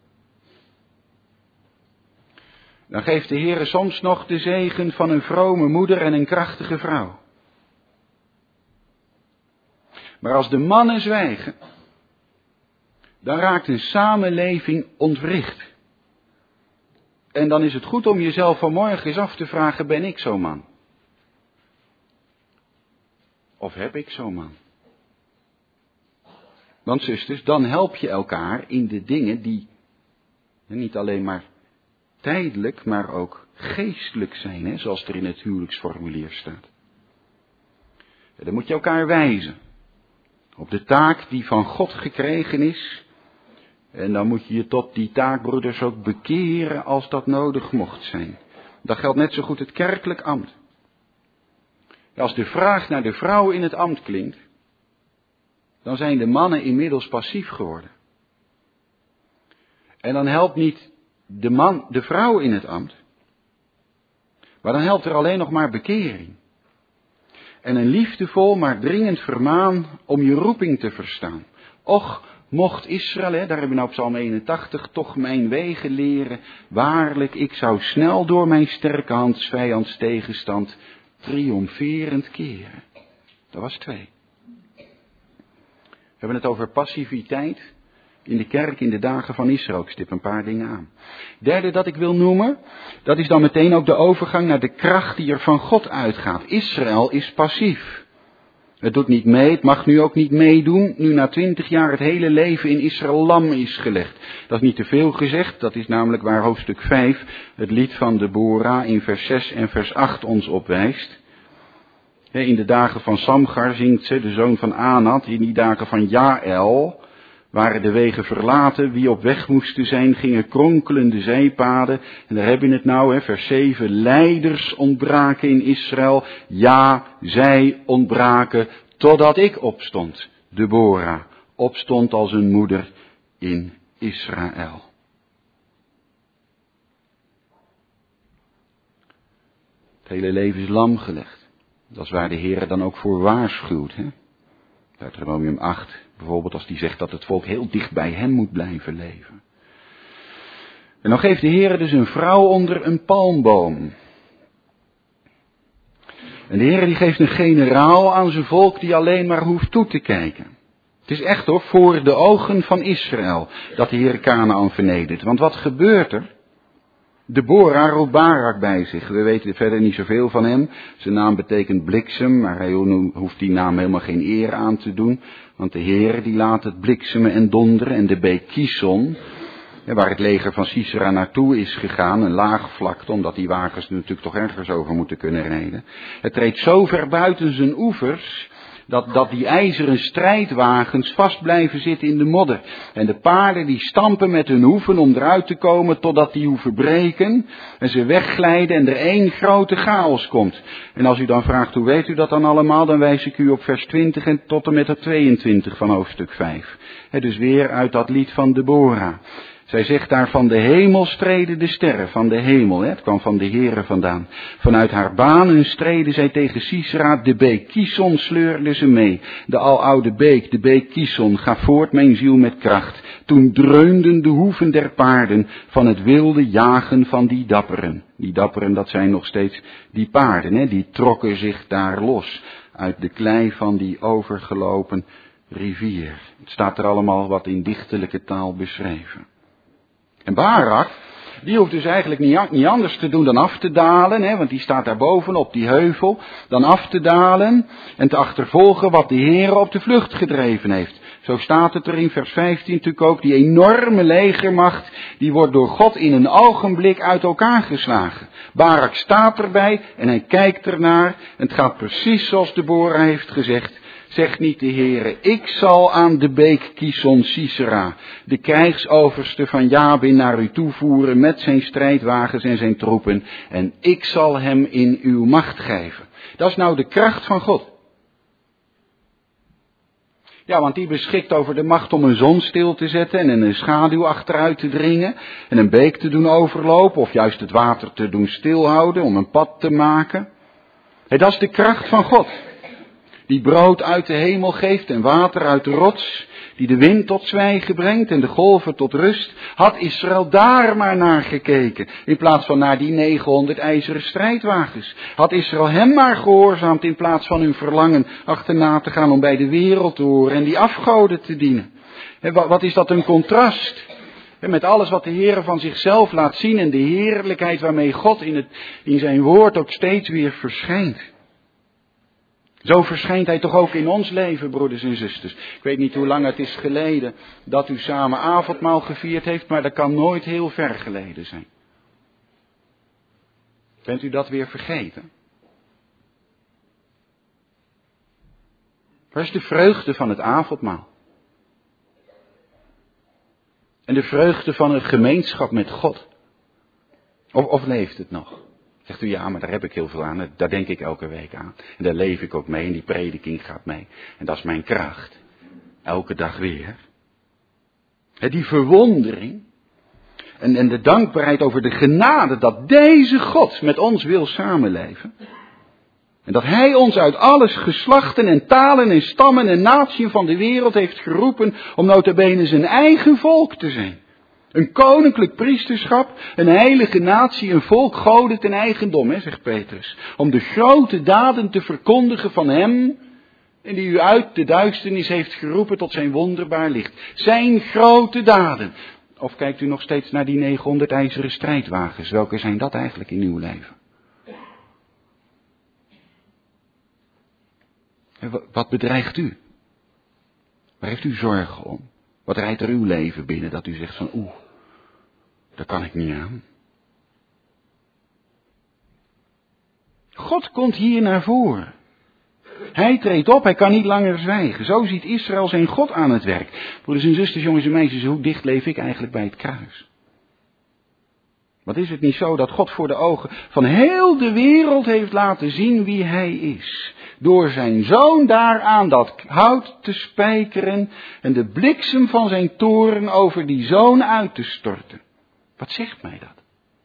Dan geeft de Heere soms nog de zegen van een vrome moeder en een krachtige vrouw. Maar als de mannen zwijgen, dan raakt een samenleving ontwricht. En dan is het goed om jezelf vanmorgen eens af te vragen, ben ik zo'n man? Of heb ik zo'n man? Want zusters, dan help je elkaar in de dingen die niet alleen maar tijdelijk, maar ook geestelijk zijn, hè, zoals er in het huwelijksformulier staat. Ja, dan moet je elkaar wijzen op de taak die van God gekregen is. En dan moet je je tot die taak, broeders, ook bekeren als dat nodig mocht zijn. Dat geldt net zo goed het kerkelijk ambt. Als de vraag naar de vrouw in het ambt klinkt, dan zijn de mannen inmiddels passief geworden. En dan helpt niet de man, de vrouw in het ambt, maar dan helpt er alleen nog maar bekering. En een liefdevol, maar dringend vermaan om je roeping te verstaan. Och, mocht Israël, hè, daar hebben we nou op Psalm eenentachtig, toch mijn wegen leren. Waarlijk, ik zou snel door mijn sterke hand vijands tegenstand triomferend keren. Dat was twee. We hebben het over passiviteit in de kerk in de dagen van Israël. Ik stip een paar dingen aan. Derde dat ik wil noemen, dat is dan meteen ook de overgang naar de kracht die er van God uitgaat. Israël is passief. Het doet niet mee, het mag nu ook niet meedoen, nu na twintig jaar het hele leven in Israël lam is gelegd. Dat is niet te veel gezegd, dat is namelijk waar hoofdstuk vijf, het lied van Deborah in vers zes en vers acht ons opwijst. In de dagen van Samgar zingt ze, de zoon van Anat, in die dagen van Jaël waren de wegen verlaten, wie op weg moesten zijn, gingen kronkelende zijpaden. En daar heb je het nou, hè, vers zeven, leiders ontbraken in Israël, ja, zij ontbraken, totdat ik opstond, Deborah, opstond als een moeder in Israël. Het hele leven is lam gelegd. Dat is waar de Heer dan ook voor waarschuwt. Hè? Deuteronomium acht, bijvoorbeeld als die zegt dat het volk heel dicht bij hem moet blijven leven. En dan geeft de Heer dus een vrouw onder een palmboom. En de Heer die geeft een generaal aan zijn volk die alleen maar hoeft toe te kijken. Het is echt hoor, voor de ogen van Israël dat de Heer Kanaan vernedert. Want wat gebeurt er? Deborah roept Barak bij zich. We weten verder niet zoveel van hem. Zijn naam betekent bliksem, maar hij hoeft die naam helemaal geen eer aan te doen. Want de Heer die laat het bliksemen en donderen en de beek Kison, waar het leger van Sisera naartoe is gegaan, een laag vlakte, omdat die wagens natuurlijk toch ergens over moeten kunnen rijden. Het treedt zo ver buiten zijn oevers, dat, dat die ijzeren strijdwagens vast blijven zitten in de modder. En de paarden die stampen met hun hoeven om eruit te komen, totdat die hoeven breken en ze wegglijden en er één grote chaos komt. En als u dan vraagt, hoe weet u dat dan allemaal, dan wijs ik u op vers twintig en tot en met het tweeëntwintig van hoofdstuk vijf. He, dus weer uit dat lied van Deborah. Zij zegt daar, van de hemel streden de sterren, van de hemel, hè? Het kwam van de Heere vandaan. Vanuit haar banen streden zij tegen Sisera, de beek Kison sleurde ze mee. De aloude beek, de beek Kison, ga voort mijn ziel met kracht. Toen dreunden de hoeven der paarden van het wilde jagen van die dapperen. Die dapperen, dat zijn nog steeds die paarden, hè? Die trokken zich daar los uit de klei van die overgelopen rivier. Het staat er allemaal wat in dichterlijke taal beschreven. En Barak, die hoeft dus eigenlijk niet, niet anders te doen dan af te dalen, hè, want die staat daar boven op die heuvel, dan af te dalen en te achtervolgen wat de Heere op de vlucht gedreven heeft. Zo staat het er in vers vijftien natuurlijk ook, die enorme legermacht, die wordt door God in een ogenblik uit elkaar geslagen. Barak staat erbij en hij kijkt ernaar en het gaat precies zoals Deborah heeft gezegd. Zegt niet de Heere, ik zal aan de beek Kison Sisera, de krijgsoverste van Jabin, naar u toevoeren met zijn strijdwagens en zijn troepen, en ik zal hem in uw macht geven. Dat is nou de kracht van God. Ja, want die beschikt over de macht om een zon stil te zetten en een schaduw achteruit te dringen en een beek te doen overlopen of juist het water te doen stilhouden om een pad te maken. Hey, dat is de kracht van God. Die brood uit de hemel geeft en water uit de rots, die de wind tot zwijgen brengt en de golven tot rust. Had Israël daar maar naar gekeken, in plaats van naar die negenhonderd ijzeren strijdwagens. Had Israël hem maar gehoorzaamd, in plaats van hun verlangen achterna te gaan om bij de wereld te horen en die afgoden te dienen. En wat is dat een contrast? En met alles wat de Heere van zichzelf laat zien en de heerlijkheid waarmee God in, het, in zijn woord ook steeds weer verschijnt. Zo verschijnt hij toch ook in ons leven, broeders en zusters. Ik weet niet hoe lang het is geleden dat u samen avondmaal gevierd heeft, maar dat kan nooit heel ver geleden zijn. Bent u dat weer vergeten? Waar is de vreugde van het avondmaal? En de vreugde van een gemeenschap met God? Of, of leeft het nog? Zegt u, ja, maar daar heb ik heel veel aan. Daar denk ik elke week aan. En daar leef ik ook mee en die prediking gaat mee. En dat is mijn kracht. Elke dag weer. He, die verwondering. En, en de dankbaarheid over de genade dat deze God met ons wil samenleven. En dat hij ons uit alles geslachten en talen en stammen en natieën van de wereld heeft geroepen om nota bene zijn eigen volk te zijn. Een koninklijk priesterschap, een heilige natie, een volk goden ten eigendom, hè, zegt Petrus. Om de grote daden te verkondigen van hem, en die u uit de duisternis heeft geroepen tot zijn wonderbaar licht. Zijn grote daden. Of kijkt u nog steeds naar die negenhonderd ijzeren strijdwagens? Welke zijn dat eigenlijk in uw leven? Wat bedreigt u? Waar heeft u zorgen om? Wat rijdt er uw leven binnen dat u zegt van oeh, daar kan ik niet aan. God komt hier naar voren. Hij treedt op, hij kan niet langer zwijgen. Zo ziet Israël zijn God aan het werk. Broeders en zusters, jongens en meisjes, hoe dicht leef ik eigenlijk bij het kruis? Wat is het niet zo dat God voor de ogen van heel de wereld heeft laten zien wie hij is? Door zijn zoon daar aan dat hout te spijkeren en de bliksem van zijn toorn over die zoon uit te storten. Wat zegt mij dat?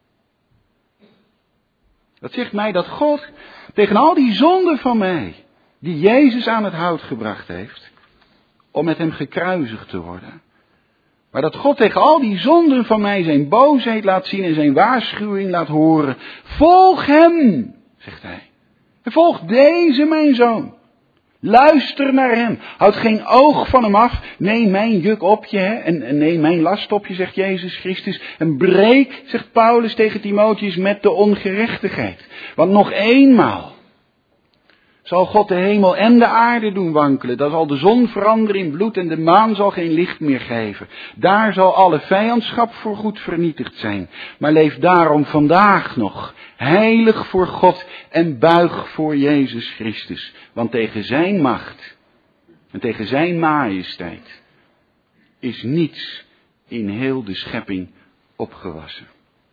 Dat zegt mij dat God tegen al die zonden van mij, die Jezus aan het hout gebracht heeft, om met hem gekruisigd te worden. Maar dat God tegen al die zonden van mij zijn boosheid laat zien en zijn waarschuwing laat horen. Volg hem, zegt hij. Volg deze mijn zoon. Luister naar hem. Houd geen oog van hem af. Neem mijn juk op je hè? En, en neem mijn last op je, zegt Jezus Christus. En breek, zegt Paulus tegen Timotheus, met de ongerechtigheid. Want nog eenmaal Zal God de hemel en de aarde doen wankelen. Dan zal de zon veranderen in bloed en de maan zal geen licht meer geven. Daar zal alle vijandschap voorgoed vernietigd zijn. Maar leef daarom vandaag nog heilig voor God en buig voor Jezus Christus. Want tegen zijn macht en tegen zijn majesteit is niets in heel de schepping opgewassen.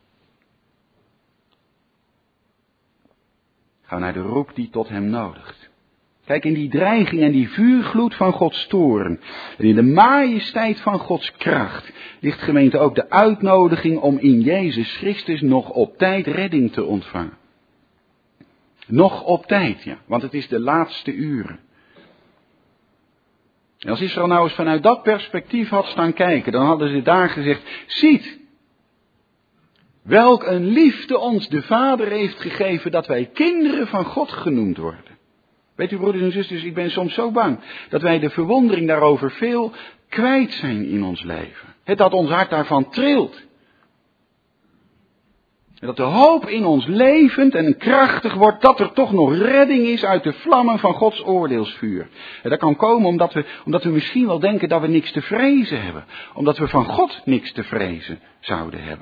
Ga naar de roep die tot hem nodigt. Kijk, in die dreiging en die vuurgloed van Gods toorn en in de majesteit van Gods kracht ligt, gemeente, ook de uitnodiging om in Jezus Christus nog op tijd redding te ontvangen. Nog op tijd, ja, want het is de laatste uren. En als Israël nou eens vanuit dat perspectief had staan kijken, dan hadden ze daar gezegd, ziet, welk een liefde ons de Vader heeft gegeven dat wij kinderen van God genoemd worden. Weet u, broeders en zusters, ik ben soms zo bang dat wij de verwondering daarover veel kwijt zijn in ons leven. Het dat ons hart daarvan trilt. En dat de hoop in ons levend en krachtig wordt dat er toch nog redding is uit de vlammen van Gods oordeelsvuur. En dat kan komen omdat we, omdat we misschien wel denken dat we niks te vrezen hebben. Omdat we van God niks te vrezen zouden hebben.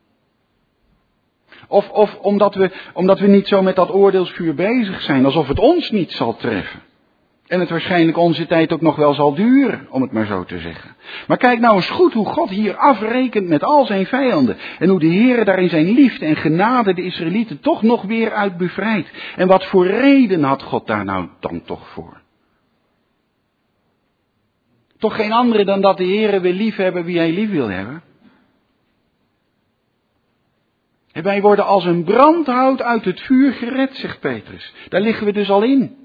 Of, of omdat, we, omdat we niet zo met dat oordeelsvuur bezig zijn, alsof het ons niet zal treffen. En het waarschijnlijk onze tijd ook nog wel zal duren, om het maar zo te zeggen. Maar kijk nou eens goed hoe God hier afrekent met al zijn vijanden. En hoe de Heere daar in zijn liefde en genade de Israëlieten toch nog weer uit bevrijdt. En wat voor reden had God daar nou dan toch voor? Toch geen andere dan dat de Heere wil liefhebben wie hij lief wil hebben. En wij worden als een brandhout uit het vuur gered, zegt Petrus. Daar liggen we dus al in.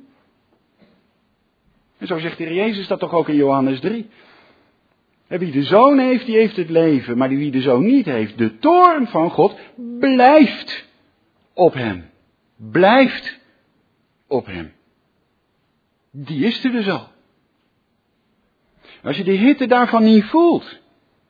En zo zegt de Heer Jezus dat toch ook in Johannes drie. En wie de Zoon heeft, die heeft het leven. Maar wie de Zoon niet heeft, de toorn van God blijft op hem. Blijft op hem. Die is er dus al. Als je de hitte daarvan niet voelt.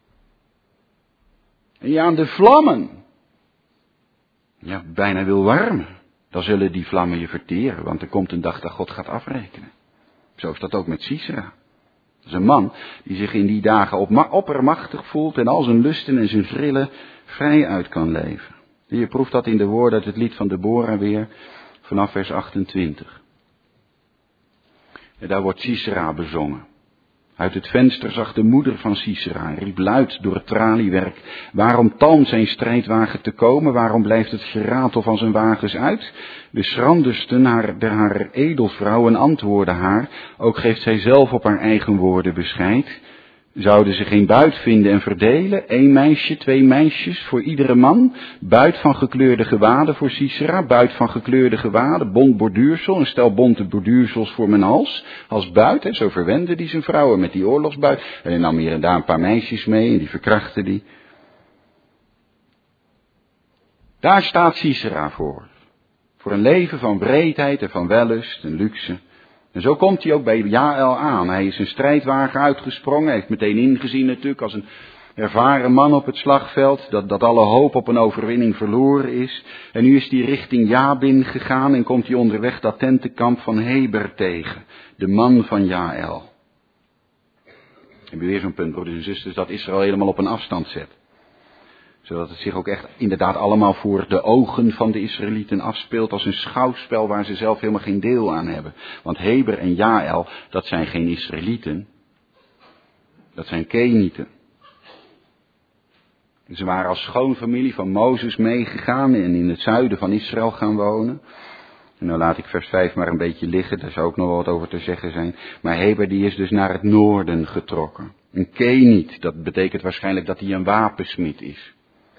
En je aan de vlammen. Ja, bijna wil warmen. Dan zullen die vlammen je verteren. Want er komt een dag dat God gaat afrekenen. Zo is dat ook met Sisera. Dat is een man die zich in die dagen op, oppermachtig voelt en al zijn lusten en zijn grillen vrij uit kan leven. Je proeft dat in de woorden uit het lied van Deborah weer, vanaf vers achtentwintig. En daar wordt Sisera bezongen. Uit het venster zag de moeder van Sisera, riep luid door het traliewerk. Waarom talmt zijn strijdwagen te komen? Waarom blijft het geratel van zijn wagens uit? De schrandersten haar, der haar edelvrouwen antwoorden haar. Ook geeft zij zelf op haar eigen woorden bescheid. Zouden ze geen buit vinden en verdelen? Eén meisje, twee meisjes voor iedere man. Buit van gekleurde gewaden voor Sisera. Buit van gekleurde gewaden, bont borduursel. Een stel bonte borduursels voor mijn hals. Als buit, hè, zo verwende die zijn vrouwen met die oorlogsbuit. En hij nam hier en daar een paar meisjes mee en die verkrachtte die. Daar staat Sisera voor. Voor een leven van wreedheid en van wellust en luxe. En zo komt hij ook bij Jaël aan. Hij is een strijdwagen uitgesprongen. Hij heeft meteen ingezien natuurlijk als een ervaren man op het slagveld. Dat, dat alle hoop op een overwinning verloren is. En nu is hij richting Jabin gegaan en komt hij onderweg dat tentenkamp van Heber tegen. De man van Jaël. En weer zo'n punt, broeders en zusters, dat Israël helemaal op een afstand zet. Zodat het zich ook echt inderdaad allemaal voor de ogen van de Israëlieten afspeelt als een schouwspel waar ze zelf helemaal geen deel aan hebben. Want Heber en Jaël, dat zijn geen Israëlieten. Dat zijn Kenieten. Ze waren als schoonfamilie van Mozes meegegaan en in het zuiden van Israël gaan wonen. En nou laat ik vers vijf maar een beetje liggen, daar zou ook nog wel wat over te zeggen zijn. Maar Heber die is dus naar het noorden getrokken. Een Keniet, dat betekent waarschijnlijk dat hij een wapensmid is.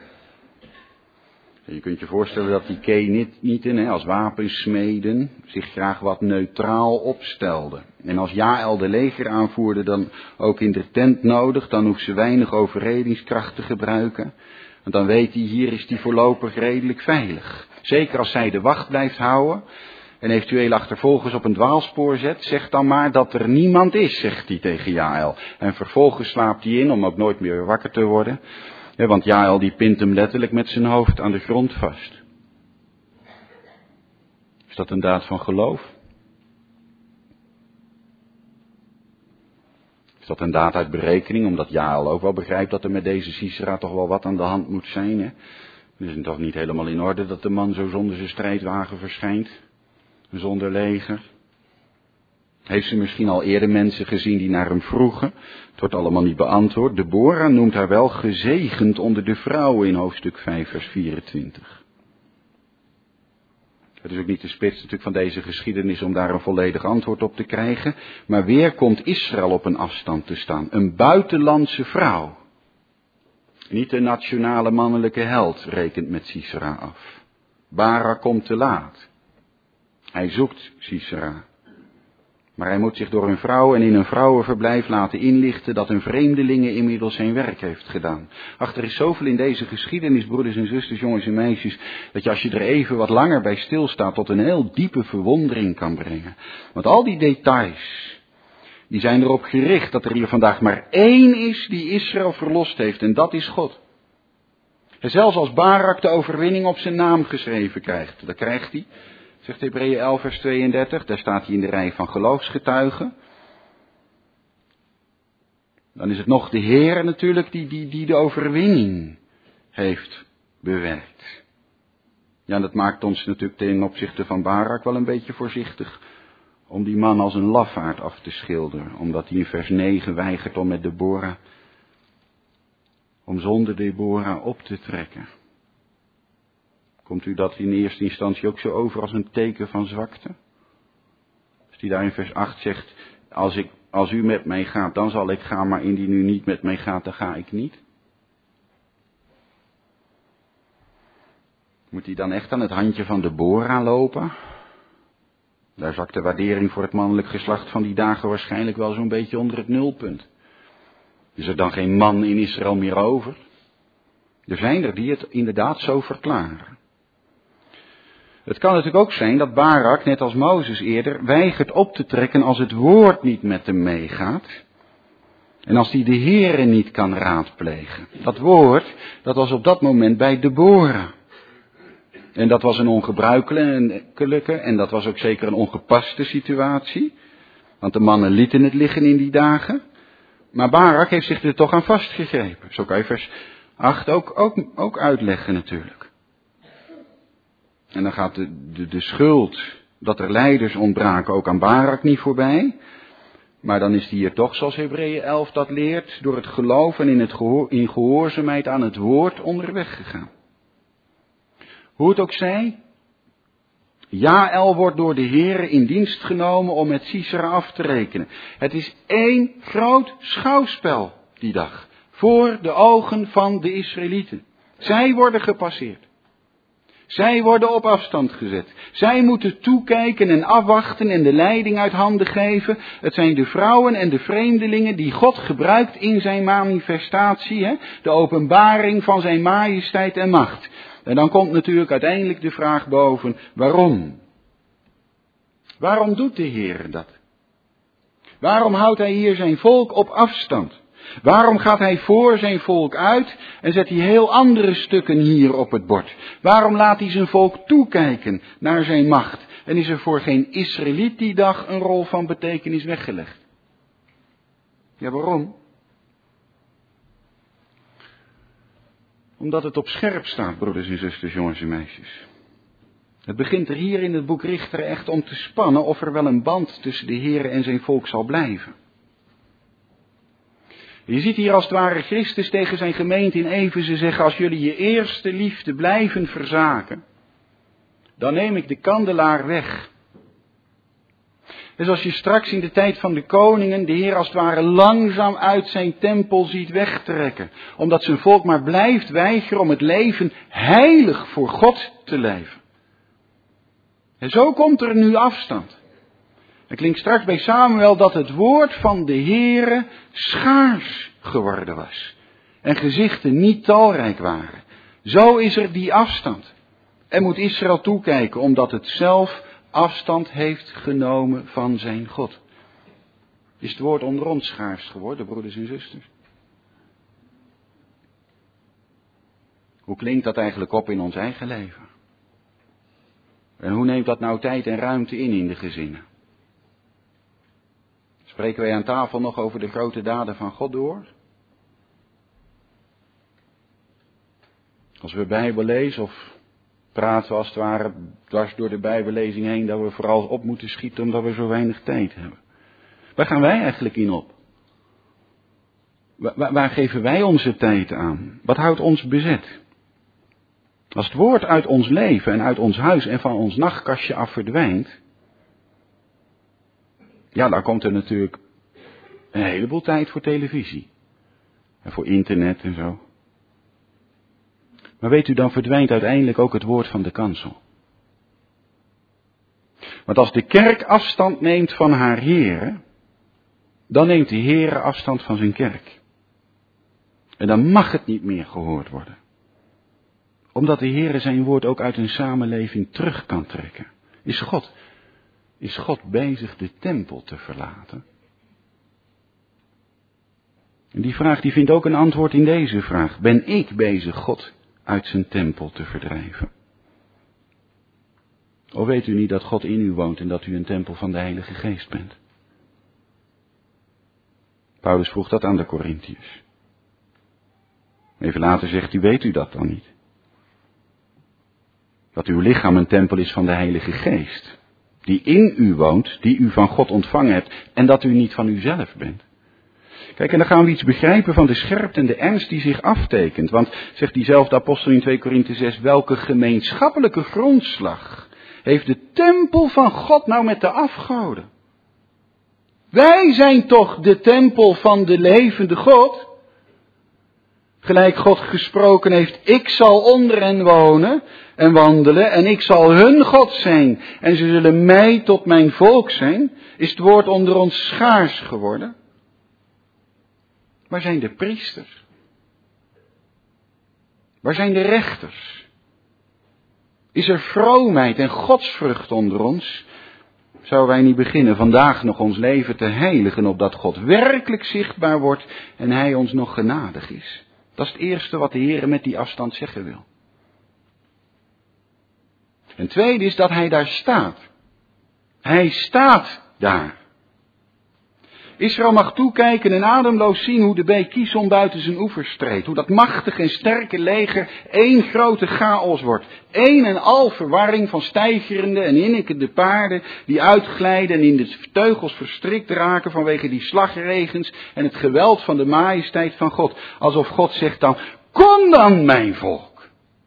Je kunt je voorstellen dat die Kenieten als wapensmeden zich graag wat neutraal opstelden. En als Jaël de legeraanvoerder dan ook in de tent nodig, dan hoeft ze weinig overredingskracht te gebruiken. Want dan weet hij, hier is hij voorlopig redelijk veilig. Zeker als zij de wacht blijft houden en eventueel achtervolgens op een dwaalspoor zet, zeg dan maar dat er niemand is, zegt hij tegen Jaël. En vervolgens slaapt hij in om ook nooit meer wakker te worden. Ja, want Jaël die pint hem letterlijk met zijn hoofd aan de grond vast. Is dat een daad van geloof? dat een daad uit berekening, omdat Jael ook wel begrijpt dat er met deze Sisera toch wel wat aan de hand moet zijn. Hè? Het is toch niet helemaal in orde dat de man zo zonder zijn strijdwagen verschijnt, zonder leger. Heeft ze misschien al eerder mensen gezien die naar hem vroegen? Het wordt allemaal niet beantwoord. Deborah noemt haar wel gezegend onder de vrouwen in hoofdstuk vijf vers vierentwintig. Het is ook niet de spits natuurlijk van deze geschiedenis om daar een volledig antwoord op te krijgen. Maar weer komt Israël op een afstand te staan. Een buitenlandse vrouw. Niet de nationale mannelijke held rekent met Sisera af. Barak komt te laat. Hij zoekt Sisera. Maar hij moet zich door een vrouw en in een vrouwenverblijf laten inlichten dat een vreemdelinge inmiddels zijn werk heeft gedaan. Ach, er is zoveel in deze geschiedenis, broeders en zusters, jongens en meisjes, dat je als je er even wat langer bij stilstaat tot een heel diepe verwondering kan brengen. Want al die details, die zijn erop gericht dat er hier vandaag maar één is die Israël verlost heeft en dat is God. En zelfs als Barak de overwinning op zijn naam geschreven krijgt, dat krijgt hij. Zegt Hebreeën elf vers tweeëndertig, daar staat hij in de rij van geloofsgetuigen. Dan is het nog de Heer natuurlijk die, die, die de overwinning heeft bewerkt. Ja, dat maakt ons natuurlijk ten opzichte van Barak wel een beetje voorzichtig om die man als een lafaard af te schilderen. Omdat hij in vers negen weigert om met Deborah, om zonder Deborah op te trekken. Komt u dat in eerste instantie ook zo over als een teken van zwakte? Als hij daar in vers acht zegt, als, ik, als u met mij gaat, dan zal ik gaan, maar indien u niet met mij gaat, dan ga ik niet. Moet hij dan echt aan het handje van Deborah lopen? Daar zakt de waardering voor het mannelijk geslacht van die dagen waarschijnlijk wel zo'n beetje onder het nulpunt. Is er dan geen man in Israël meer over? Er zijn er die het inderdaad zo verklaren. Het kan natuurlijk ook zijn dat Barak, net als Mozes eerder, weigert op te trekken als het woord niet met hem meegaat. En als hij de Heere niet kan raadplegen. Dat woord, dat was op dat moment bij Deborah. En dat was een ongebruikelijke en dat was ook zeker een ongepaste situatie. Want de mannen lieten het liggen in die dagen. Maar Barak heeft zich er toch aan vastgegrepen. Zo kan je vers acht ook, ook, ook uitleggen natuurlijk. En dan gaat de, de, de schuld dat er leiders ontbraken ook aan Barak niet voorbij. Maar dan is die hier toch, zoals Hebreeën elf dat leert, door het geloof en in, het gehoor, in gehoorzaamheid aan het woord onderweg gegaan. Hoe het ook zij, Jael wordt door de Heere in dienst genomen om met Sisera af te rekenen. Het is één groot schouwspel die dag, voor de ogen van de Israëlieten. Zij worden gepasseerd. Zij worden op afstand gezet. Zij moeten toekijken en afwachten en de leiding uit handen geven. Het zijn de vrouwen en de vreemdelingen die God gebruikt in zijn manifestatie, hè? De openbaring van zijn majesteit en macht. En dan komt natuurlijk uiteindelijk de vraag boven, waarom? Waarom doet de Heer dat? Waarom houdt hij hier zijn volk op afstand? Waarom gaat hij voor zijn volk uit en zet hij heel andere stukken hier op het bord? Waarom laat hij zijn volk toekijken naar zijn macht? En is er voor geen Israëliet die dag een rol van betekenis weggelegd? Ja, waarom? Omdat het op scherp staat, broeders en zusters, jongens en meisjes. Het begint er hier in het boek Richter echt om te spannen of er wel een band tussen de Heer en zijn volk zal blijven. Je ziet hier als het ware Christus tegen zijn gemeente in Efeze zeggen, als jullie je eerste liefde blijven verzaken, dan neem ik de kandelaar weg. Dus als je straks in de tijd van de koningen de Heer als het ware langzaam uit zijn tempel ziet wegtrekken, omdat zijn volk maar blijft weigeren om het leven heilig voor God te leven. En zo komt er nu afstand. Het klinkt straks bij Samuel dat het woord van de Heere schaars geworden was. En gezichten niet talrijk waren. Zo is er die afstand. En moet Israël toekijken omdat het zelf afstand heeft genomen van zijn God. Is het woord onder ons schaars geworden, broeders en zusters? Hoe klinkt dat eigenlijk op in ons eigen leven? En hoe neemt dat nou tijd en ruimte in in de gezinnen? Spreken wij aan tafel nog over de grote daden van God door? Als we Bijbel lezen of praten we als het ware dwars door de Bijbellezing heen dat we vooral op moeten schieten omdat we zo weinig tijd hebben. Waar gaan wij eigenlijk in op? Waar, waar geven wij onze tijd aan? Wat houdt ons bezet? Als het woord uit ons leven en uit ons huis en van ons nachtkastje af verdwijnt, ja, dan komt er natuurlijk een heleboel tijd voor televisie. En voor internet en zo. Maar weet u, dan verdwijnt uiteindelijk ook het woord van de kansel. Want als de kerk afstand neemt van haar Heere, dan neemt de Heere afstand van zijn kerk. En dan mag het niet meer gehoord worden. Omdat de Heere zijn woord ook uit een samenleving terug kan trekken. Is God, is God bezig de tempel te verlaten? En die vraag die vindt ook een antwoord in deze vraag. Ben ik bezig God uit zijn tempel te verdrijven? Of weet u niet dat God in u woont en dat u een tempel van de Heilige Geest bent? Paulus vroeg dat aan de Korintiërs. Even later zegt hij, weet u dat dan niet? Dat uw lichaam een tempel is van de Heilige Geest, die in u woont, die u van God ontvangen hebt, en dat u niet van uzelf bent. Kijk, en dan gaan we iets begrijpen van de scherpte en de ernst die zich aftekent. Want, zegt diezelfde apostel in twee Korinthe zes, welke gemeenschappelijke grondslag heeft de tempel van God nou met de afgoden? Wij zijn toch de tempel van de levende God? Gelijk God gesproken heeft, ik zal onder hen wonen en wandelen en ik zal hun God zijn. En ze zullen mij tot mijn volk zijn. Is het woord onder ons schaars geworden? Waar zijn de priesters? Waar zijn de rechters? Is er vroomheid en godsvrucht onder ons? Zouden wij niet beginnen vandaag nog ons leven te heiligen, opdat God werkelijk zichtbaar wordt en Hij ons nog genadig is? Dat is het eerste wat de Heer met die afstand zeggen wil. En het tweede is dat Hij daar staat. Hij staat daar. Israël mag toekijken en ademloos zien hoe de beek Kison buiten zijn oevers treedt. Hoe dat machtige en sterke leger één grote chaos wordt. Een en al verwarring van steigerende en innikkende paarden die uitglijden en in de teugels verstrikt raken vanwege die slagregens en het geweld van de majesteit van God. Alsof God zegt dan, kom dan mijn volk.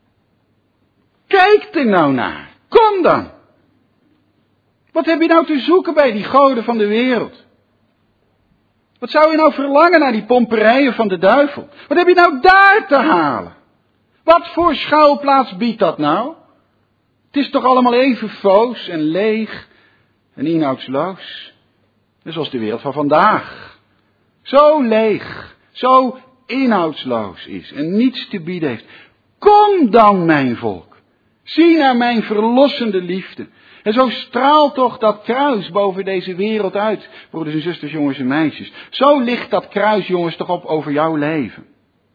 Kijk er nou naar. Kom dan. Wat heb je nou te zoeken bij die goden van de wereld? Wat zou je nou verlangen naar die pomperijen van de duivel? Wat heb je nou daar te halen? Wat voor schuilplaats biedt dat nou? Het is toch allemaal even foos en leeg en inhoudsloos. Net zoals de wereld van vandaag. Zo leeg, zo inhoudsloos is en niets te bieden heeft. Kom dan, mijn volk. Zie naar mijn verlossende liefde. En zo straalt toch dat kruis boven deze wereld uit, broeders en zusters, jongens en meisjes. Zo ligt dat kruis, jongens, toch op over jouw leven.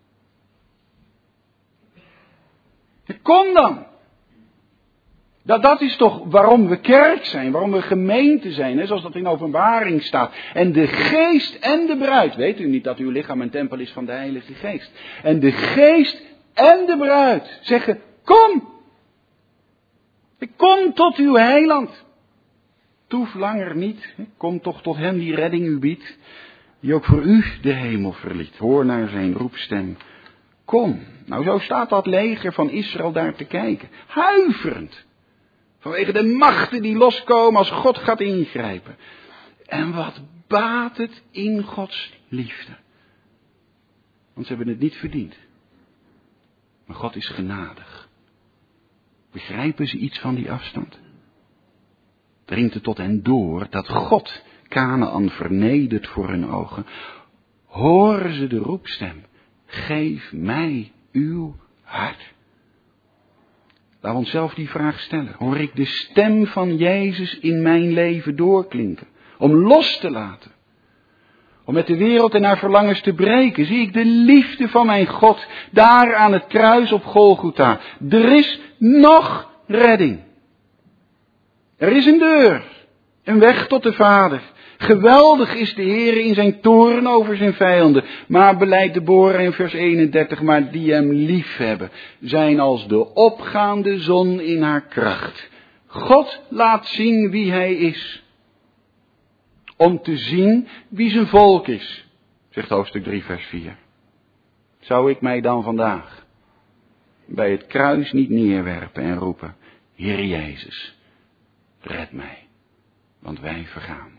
Kom dan. Dat, dat is toch waarom we kerk zijn, waarom we gemeente zijn, hè, zoals dat in Openbaring staat. En de geest en de bruid, weet u niet dat uw lichaam een tempel is van de Heilige Geest. En de geest en de bruid zeggen, kom. Ik kom tot uw heiland. Toef langer niet. Kom toch tot hem die redding u biedt. Die ook voor u de hemel verliet. Hoor naar zijn roepstem. Kom. Nou, zo staat dat leger van Israël daar te kijken. Huiverend. Vanwege de machten die loskomen als God gaat ingrijpen. En wat baat het in Gods liefde. Want ze hebben het niet verdiend. Maar God is genadig. Begrijpen ze iets van die afstand? Dringt het tot hen door dat God Kanaän vernedert voor hun ogen? Horen ze de roepstem? Geef mij uw hart. Laten we onszelf die vraag stellen. Hoor ik de stem van Jezus in mijn leven doorklinken? Om los te laten. Om met de wereld en haar verlangens te breken. Zie ik de liefde van mijn God daar aan het kruis op Golgotha. Er is nog redding. Er is een deur. Een weg tot de Vader. Geweldig is de Heer in zijn toorn over zijn vijanden. Maar beleidt Deborah in vers eenendertig, maar die hem lief hebben, zijn als de opgaande zon in haar kracht. God laat zien wie hij is. Om te zien wie zijn volk is, zegt hoofdstuk drie vers vier. Zou ik mij dan vandaag bij het kruis niet neerwerpen en roepen, Heer Jezus, red mij, want wij vergaan.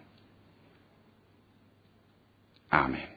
Amen.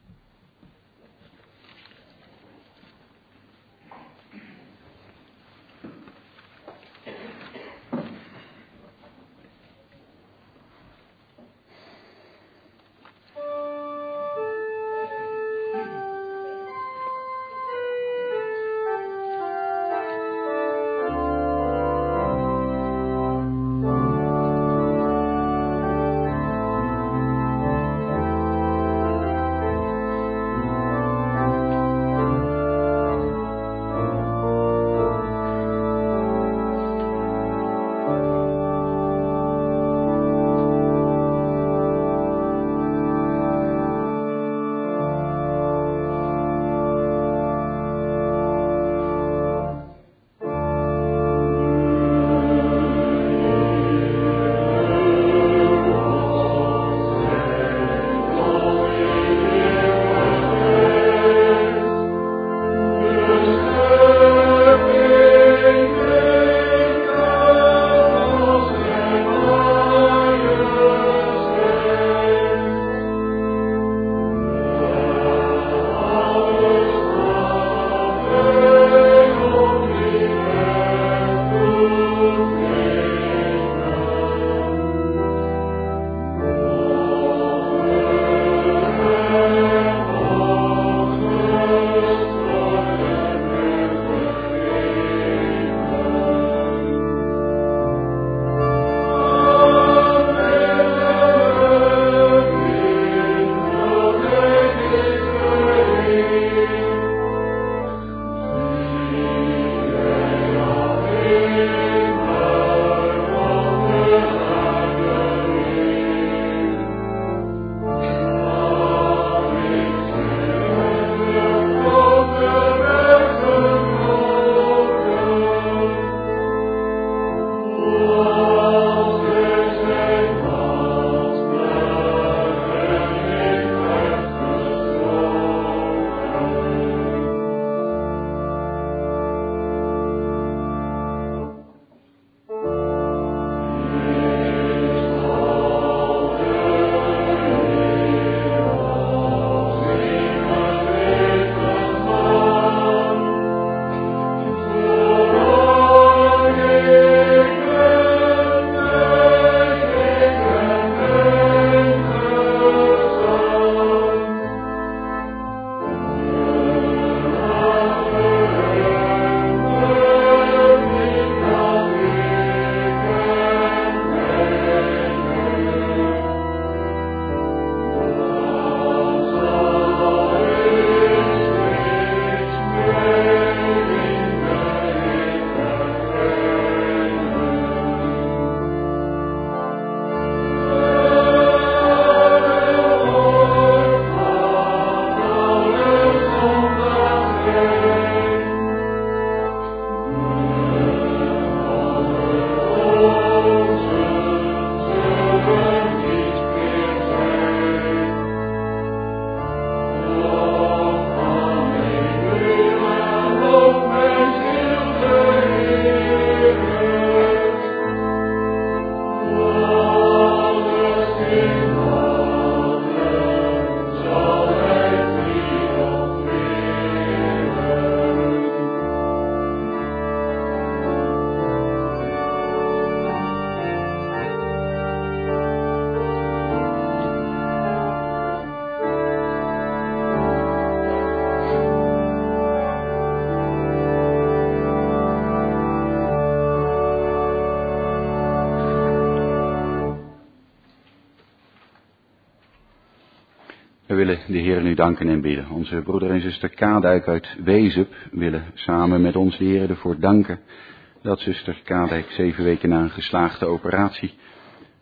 We willen de Heer nu danken en bidden. Onze broeder en zuster Kadijk uit Wezep willen samen met ons de Heer ervoor danken dat zuster Kadijk zeven weken na een geslaagde operatie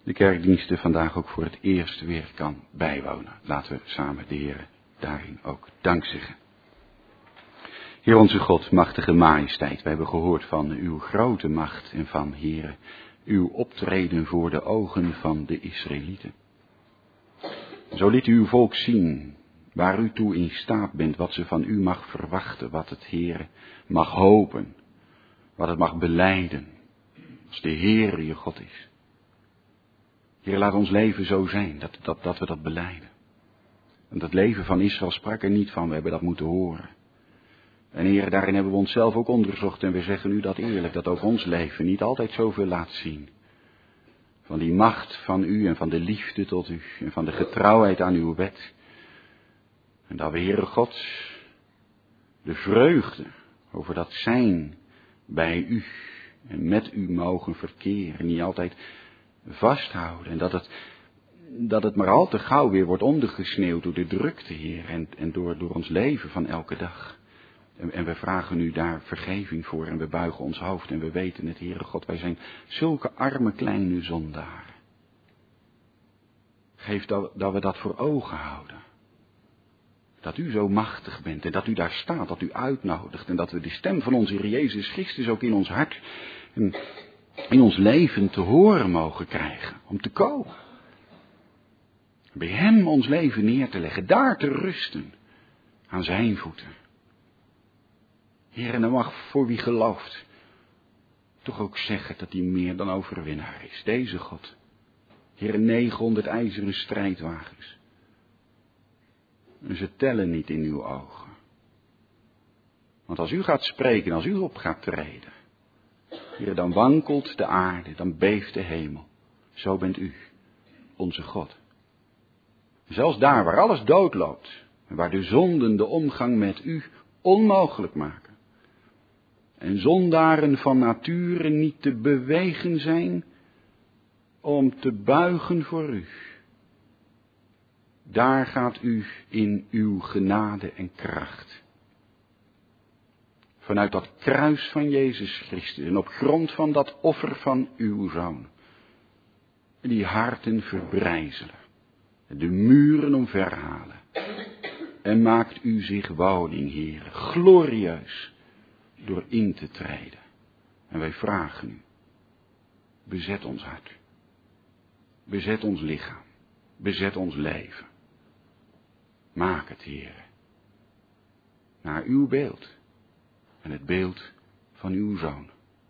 de kerkdiensten vandaag ook voor het eerst weer kan bijwonen. Laten we samen de Heer daarin ook dank zeggen. Heer onze God, machtige majesteit, we hebben gehoord van uw grote macht en van, Heere, uw optreden voor de ogen van de Israëlieten. Zo liet u uw volk zien waar u toe in staat bent, wat ze van u mag verwachten, wat het, Heere, mag hopen, wat het mag belijden, als de Heere je God is. Heer, laat ons leven zo zijn, dat, dat, dat we dat belijden. Want het leven van Israël sprak er niet van, we hebben dat moeten horen. En Heer, daarin hebben we onszelf ook onderzocht en we zeggen u dat eerlijk, dat ook ons leven niet altijd zoveel laat zien. Van die macht van u en van de liefde tot u en van de getrouwheid aan uw wet. En dat we, Heere God, de vreugde over dat zijn bij u en met u mogen verkeren, niet altijd vasthouden. En dat het, dat het maar al te gauw weer wordt ondergesneeuwd door de drukte, Heer, en, en door, door ons leven van elke dag. En, en we vragen u daar vergeving voor en we buigen ons hoofd en we weten het, Heere God, wij zijn zulke arme kleine zondaren. Geef dat, dat we dat voor ogen houden. Dat u zo machtig bent en dat u daar staat, dat u uitnodigt en dat we de stem van onze Heer Jezus Christus ook in ons hart en in ons leven te horen mogen krijgen, om te komen. Bij hem ons leven neer te leggen, daar te rusten, aan zijn voeten. Heer, en dan mag voor wie gelooft toch ook zeggen dat hij meer dan overwinnaar is. Deze God. Heer, negenhonderd ijzeren strijdwagens. En ze tellen niet in uw ogen. Want als u gaat spreken, als u op gaat treden, Heer, dan wankelt de aarde, dan beeft de hemel. Zo bent u, onze God. Zelfs daar waar alles doodloopt en waar de zonden de omgang met u onmogelijk maken. En zondaren van nature niet te bewegen zijn om te buigen voor u. Daar gaat u in uw genade en kracht. Vanuit dat kruis van Jezus Christus en op grond van dat offer van uw Zoon. Die harten verbrijzelen. De muren omverhalen. En maakt u zich woning, Heer, glorieus, door in te treden. En wij vragen u, bezet ons hart. Bezet ons lichaam. Bezet ons leven. Maak het, Heer, naar uw beeld en het beeld van uw Zoon.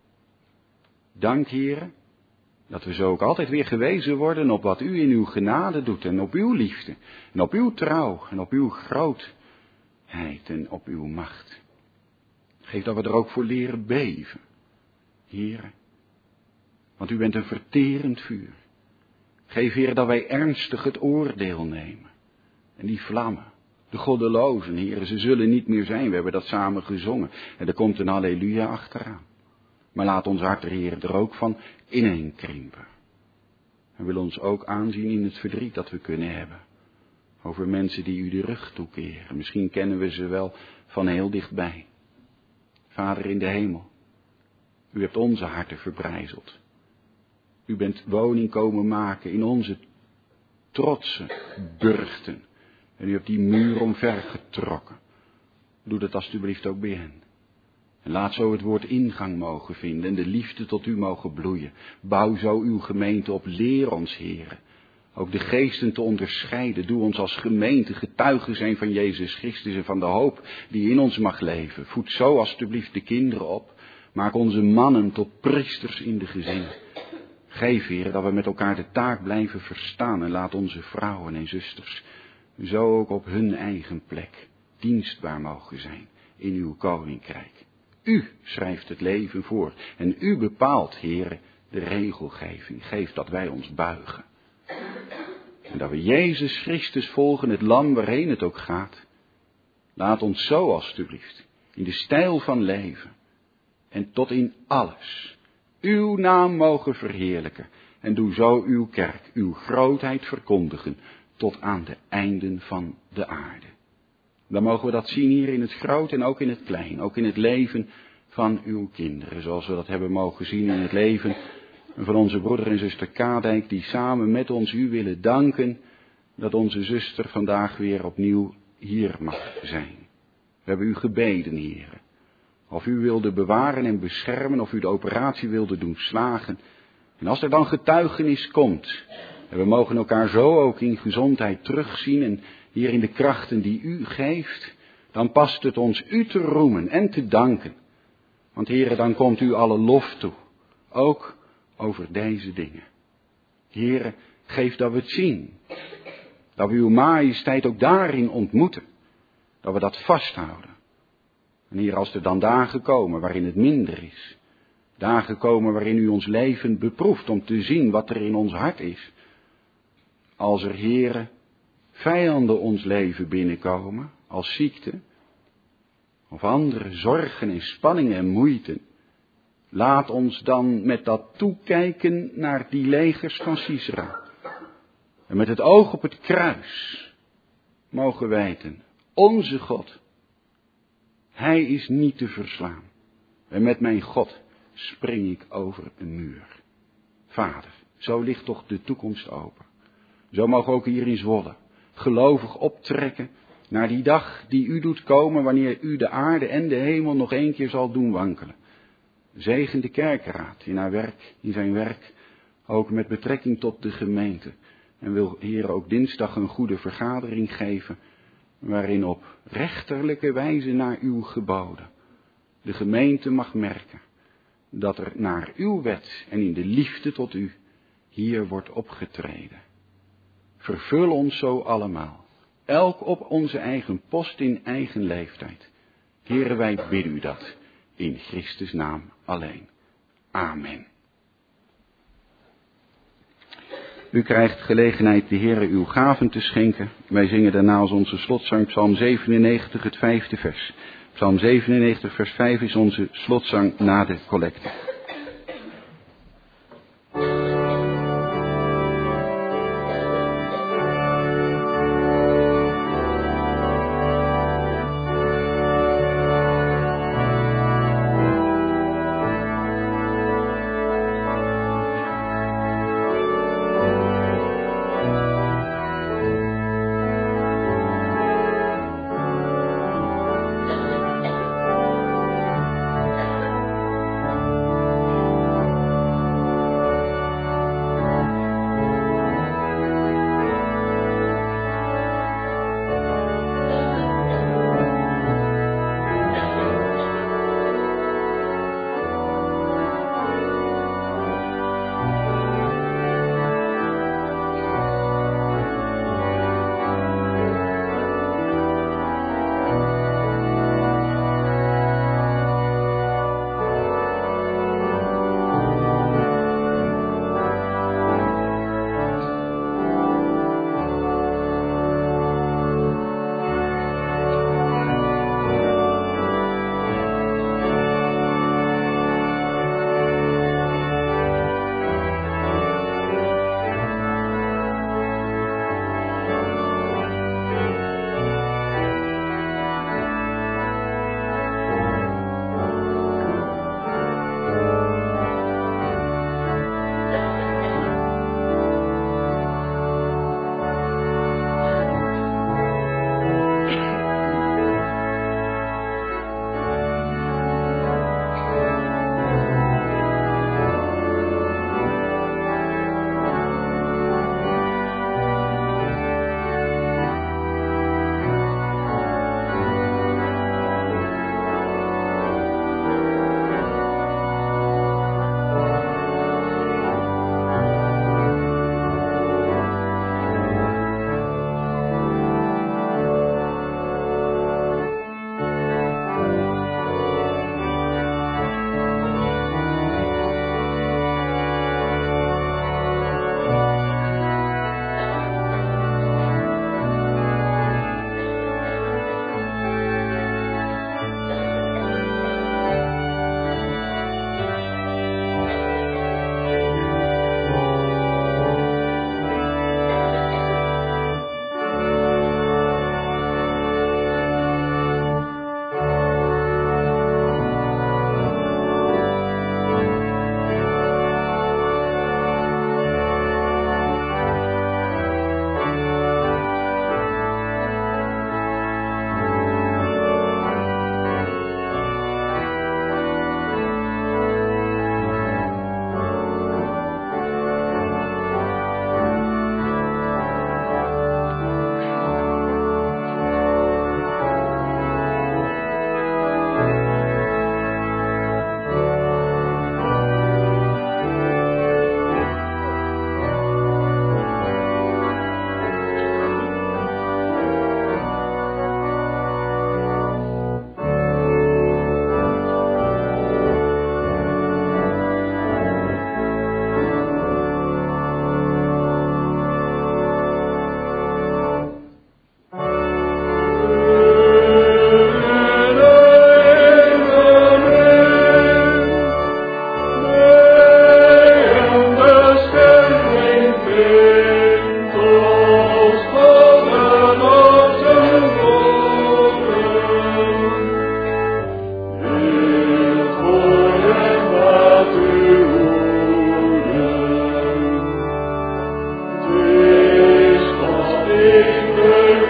Dank, Heer, dat we zo ook altijd weer gewezen worden op wat u in uw genade doet en op uw liefde en op uw trouw en op uw grootheid en op uw macht. Geef dat we er ook voor leren beven, Heer, want u bent een verterend vuur. Geef, Heer, dat wij ernstig het oordeel nemen. En die vlammen, de goddelozen, Heer, ze zullen niet meer zijn. We hebben dat samen gezongen. En er komt een halleluja achteraan. Maar laat ons hart, Heer, er ook van ineenkrimpen. En wil ons ook aanzien in het verdriet dat we kunnen hebben. Over mensen die u de rug toekeren. Misschien kennen we ze wel van heel dichtbij. Vader in de hemel, u hebt onze harten verbrijzeld. U bent woning komen maken in onze trotse burchten. En u hebt die muur omvergetrokken. Doe dat alstublieft ook bij hen. En laat zo het woord ingang mogen vinden en de liefde tot u mogen bloeien. Bouw zo uw gemeente op, leer ons, Heere, ook de geesten te onderscheiden. Doe ons als gemeente getuigen zijn van Jezus Christus en van de hoop die in ons mag leven. Voed zo alstublieft de kinderen op. Maak onze mannen tot priesters in de gezin. Geef, Heere, dat we met elkaar de taak blijven verstaan en laat onze vrouwen en zusters zo ook op hun eigen plek dienstbaar mogen zijn in uw koninkrijk. U schrijft het leven voor en u bepaalt, Heere, de regelgeving. Geef dat wij ons buigen. En dat we Jezus Christus volgen, het lam waarheen het ook gaat. Laat ons zo alstublieft in de stijl van leven en tot in alles uw naam mogen verheerlijken. En doe zo uw kerk, uw grootheid verkondigen tot aan de einden van de aarde. Dan mogen we dat zien hier in het groot en ook in het klein. Ook in het leven van uw kinderen. Zoals we dat hebben mogen zien in het leven Van onze broeder en zuster Kadijk, die samen met ons u willen danken dat onze zuster vandaag weer opnieuw hier mag zijn. We hebben u gebeden, heren. Of u wilde bewaren en beschermen, of u de operatie wilde doen slagen. En als er dan getuigenis komt, en we mogen elkaar zo ook in gezondheid terugzien en hier in de krachten die u geeft, dan past het ons u te roemen en te danken. Want heren, dan komt u alle lof toe, ook over deze dingen. Heren, geef dat we het zien, dat we uw majesteit ook daarin ontmoeten, dat we dat vasthouden. En hier als er dan dagen komen waarin het minder is, dagen komen waarin u ons leven beproeft om te zien wat er in ons hart is. Als er, heren, vijanden ons leven binnenkomen, als ziekte, of andere zorgen en spanningen en moeite, laat ons dan met dat toekijken naar die legers van Sisera. En met het oog op het kruis mogen weten, onze God, Hij is niet te verslaan. En met mijn God spring ik over een muur. Vader, zo ligt toch de toekomst open. Zo mogen ook hier in Zwolle gelovig optrekken naar die dag die u doet komen wanneer u de aarde en de hemel nog één keer zal doen wankelen. Zegen de kerkenraad in haar werk, in zijn werk, ook met betrekking tot de gemeente. En wil Heer ook dinsdag een goede vergadering geven, waarin op rechterlijke wijze naar uw geboden de gemeente mag merken dat er naar uw wet en in de liefde tot u hier wordt opgetreden. Vervul ons zo allemaal, elk op onze eigen post in eigen leeftijd. Heere, wij bidden u dat, in Christus' naam alleen. Amen. U krijgt gelegenheid de Heere uw gaven te schenken. Wij zingen daarna als onze slotzang Psalm zevenennegentig, het vijfde vers. Psalm zevenennegentig, vers vijf is onze slotzang na de collecte.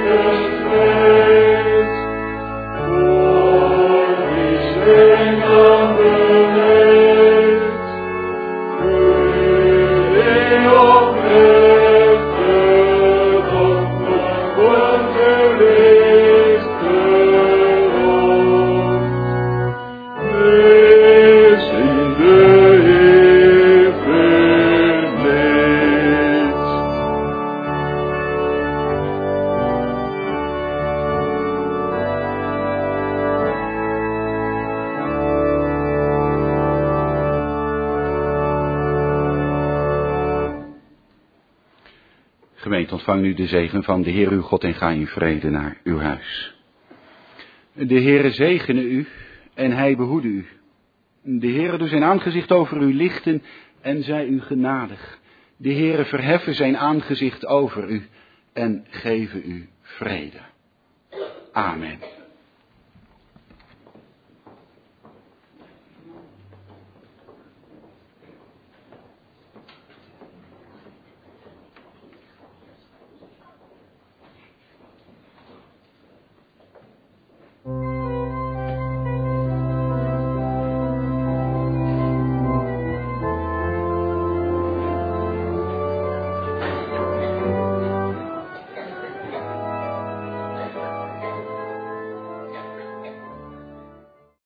Gemeente, ontvang nu de zegen van de Heer uw God en ga in vrede naar uw huis. De Heere zegene u en hij behoede u. De Heere doe zijn aangezicht over u lichten en zij u genadig. De Heere verheffen zijn aangezicht over u en geven u vrede. Amen.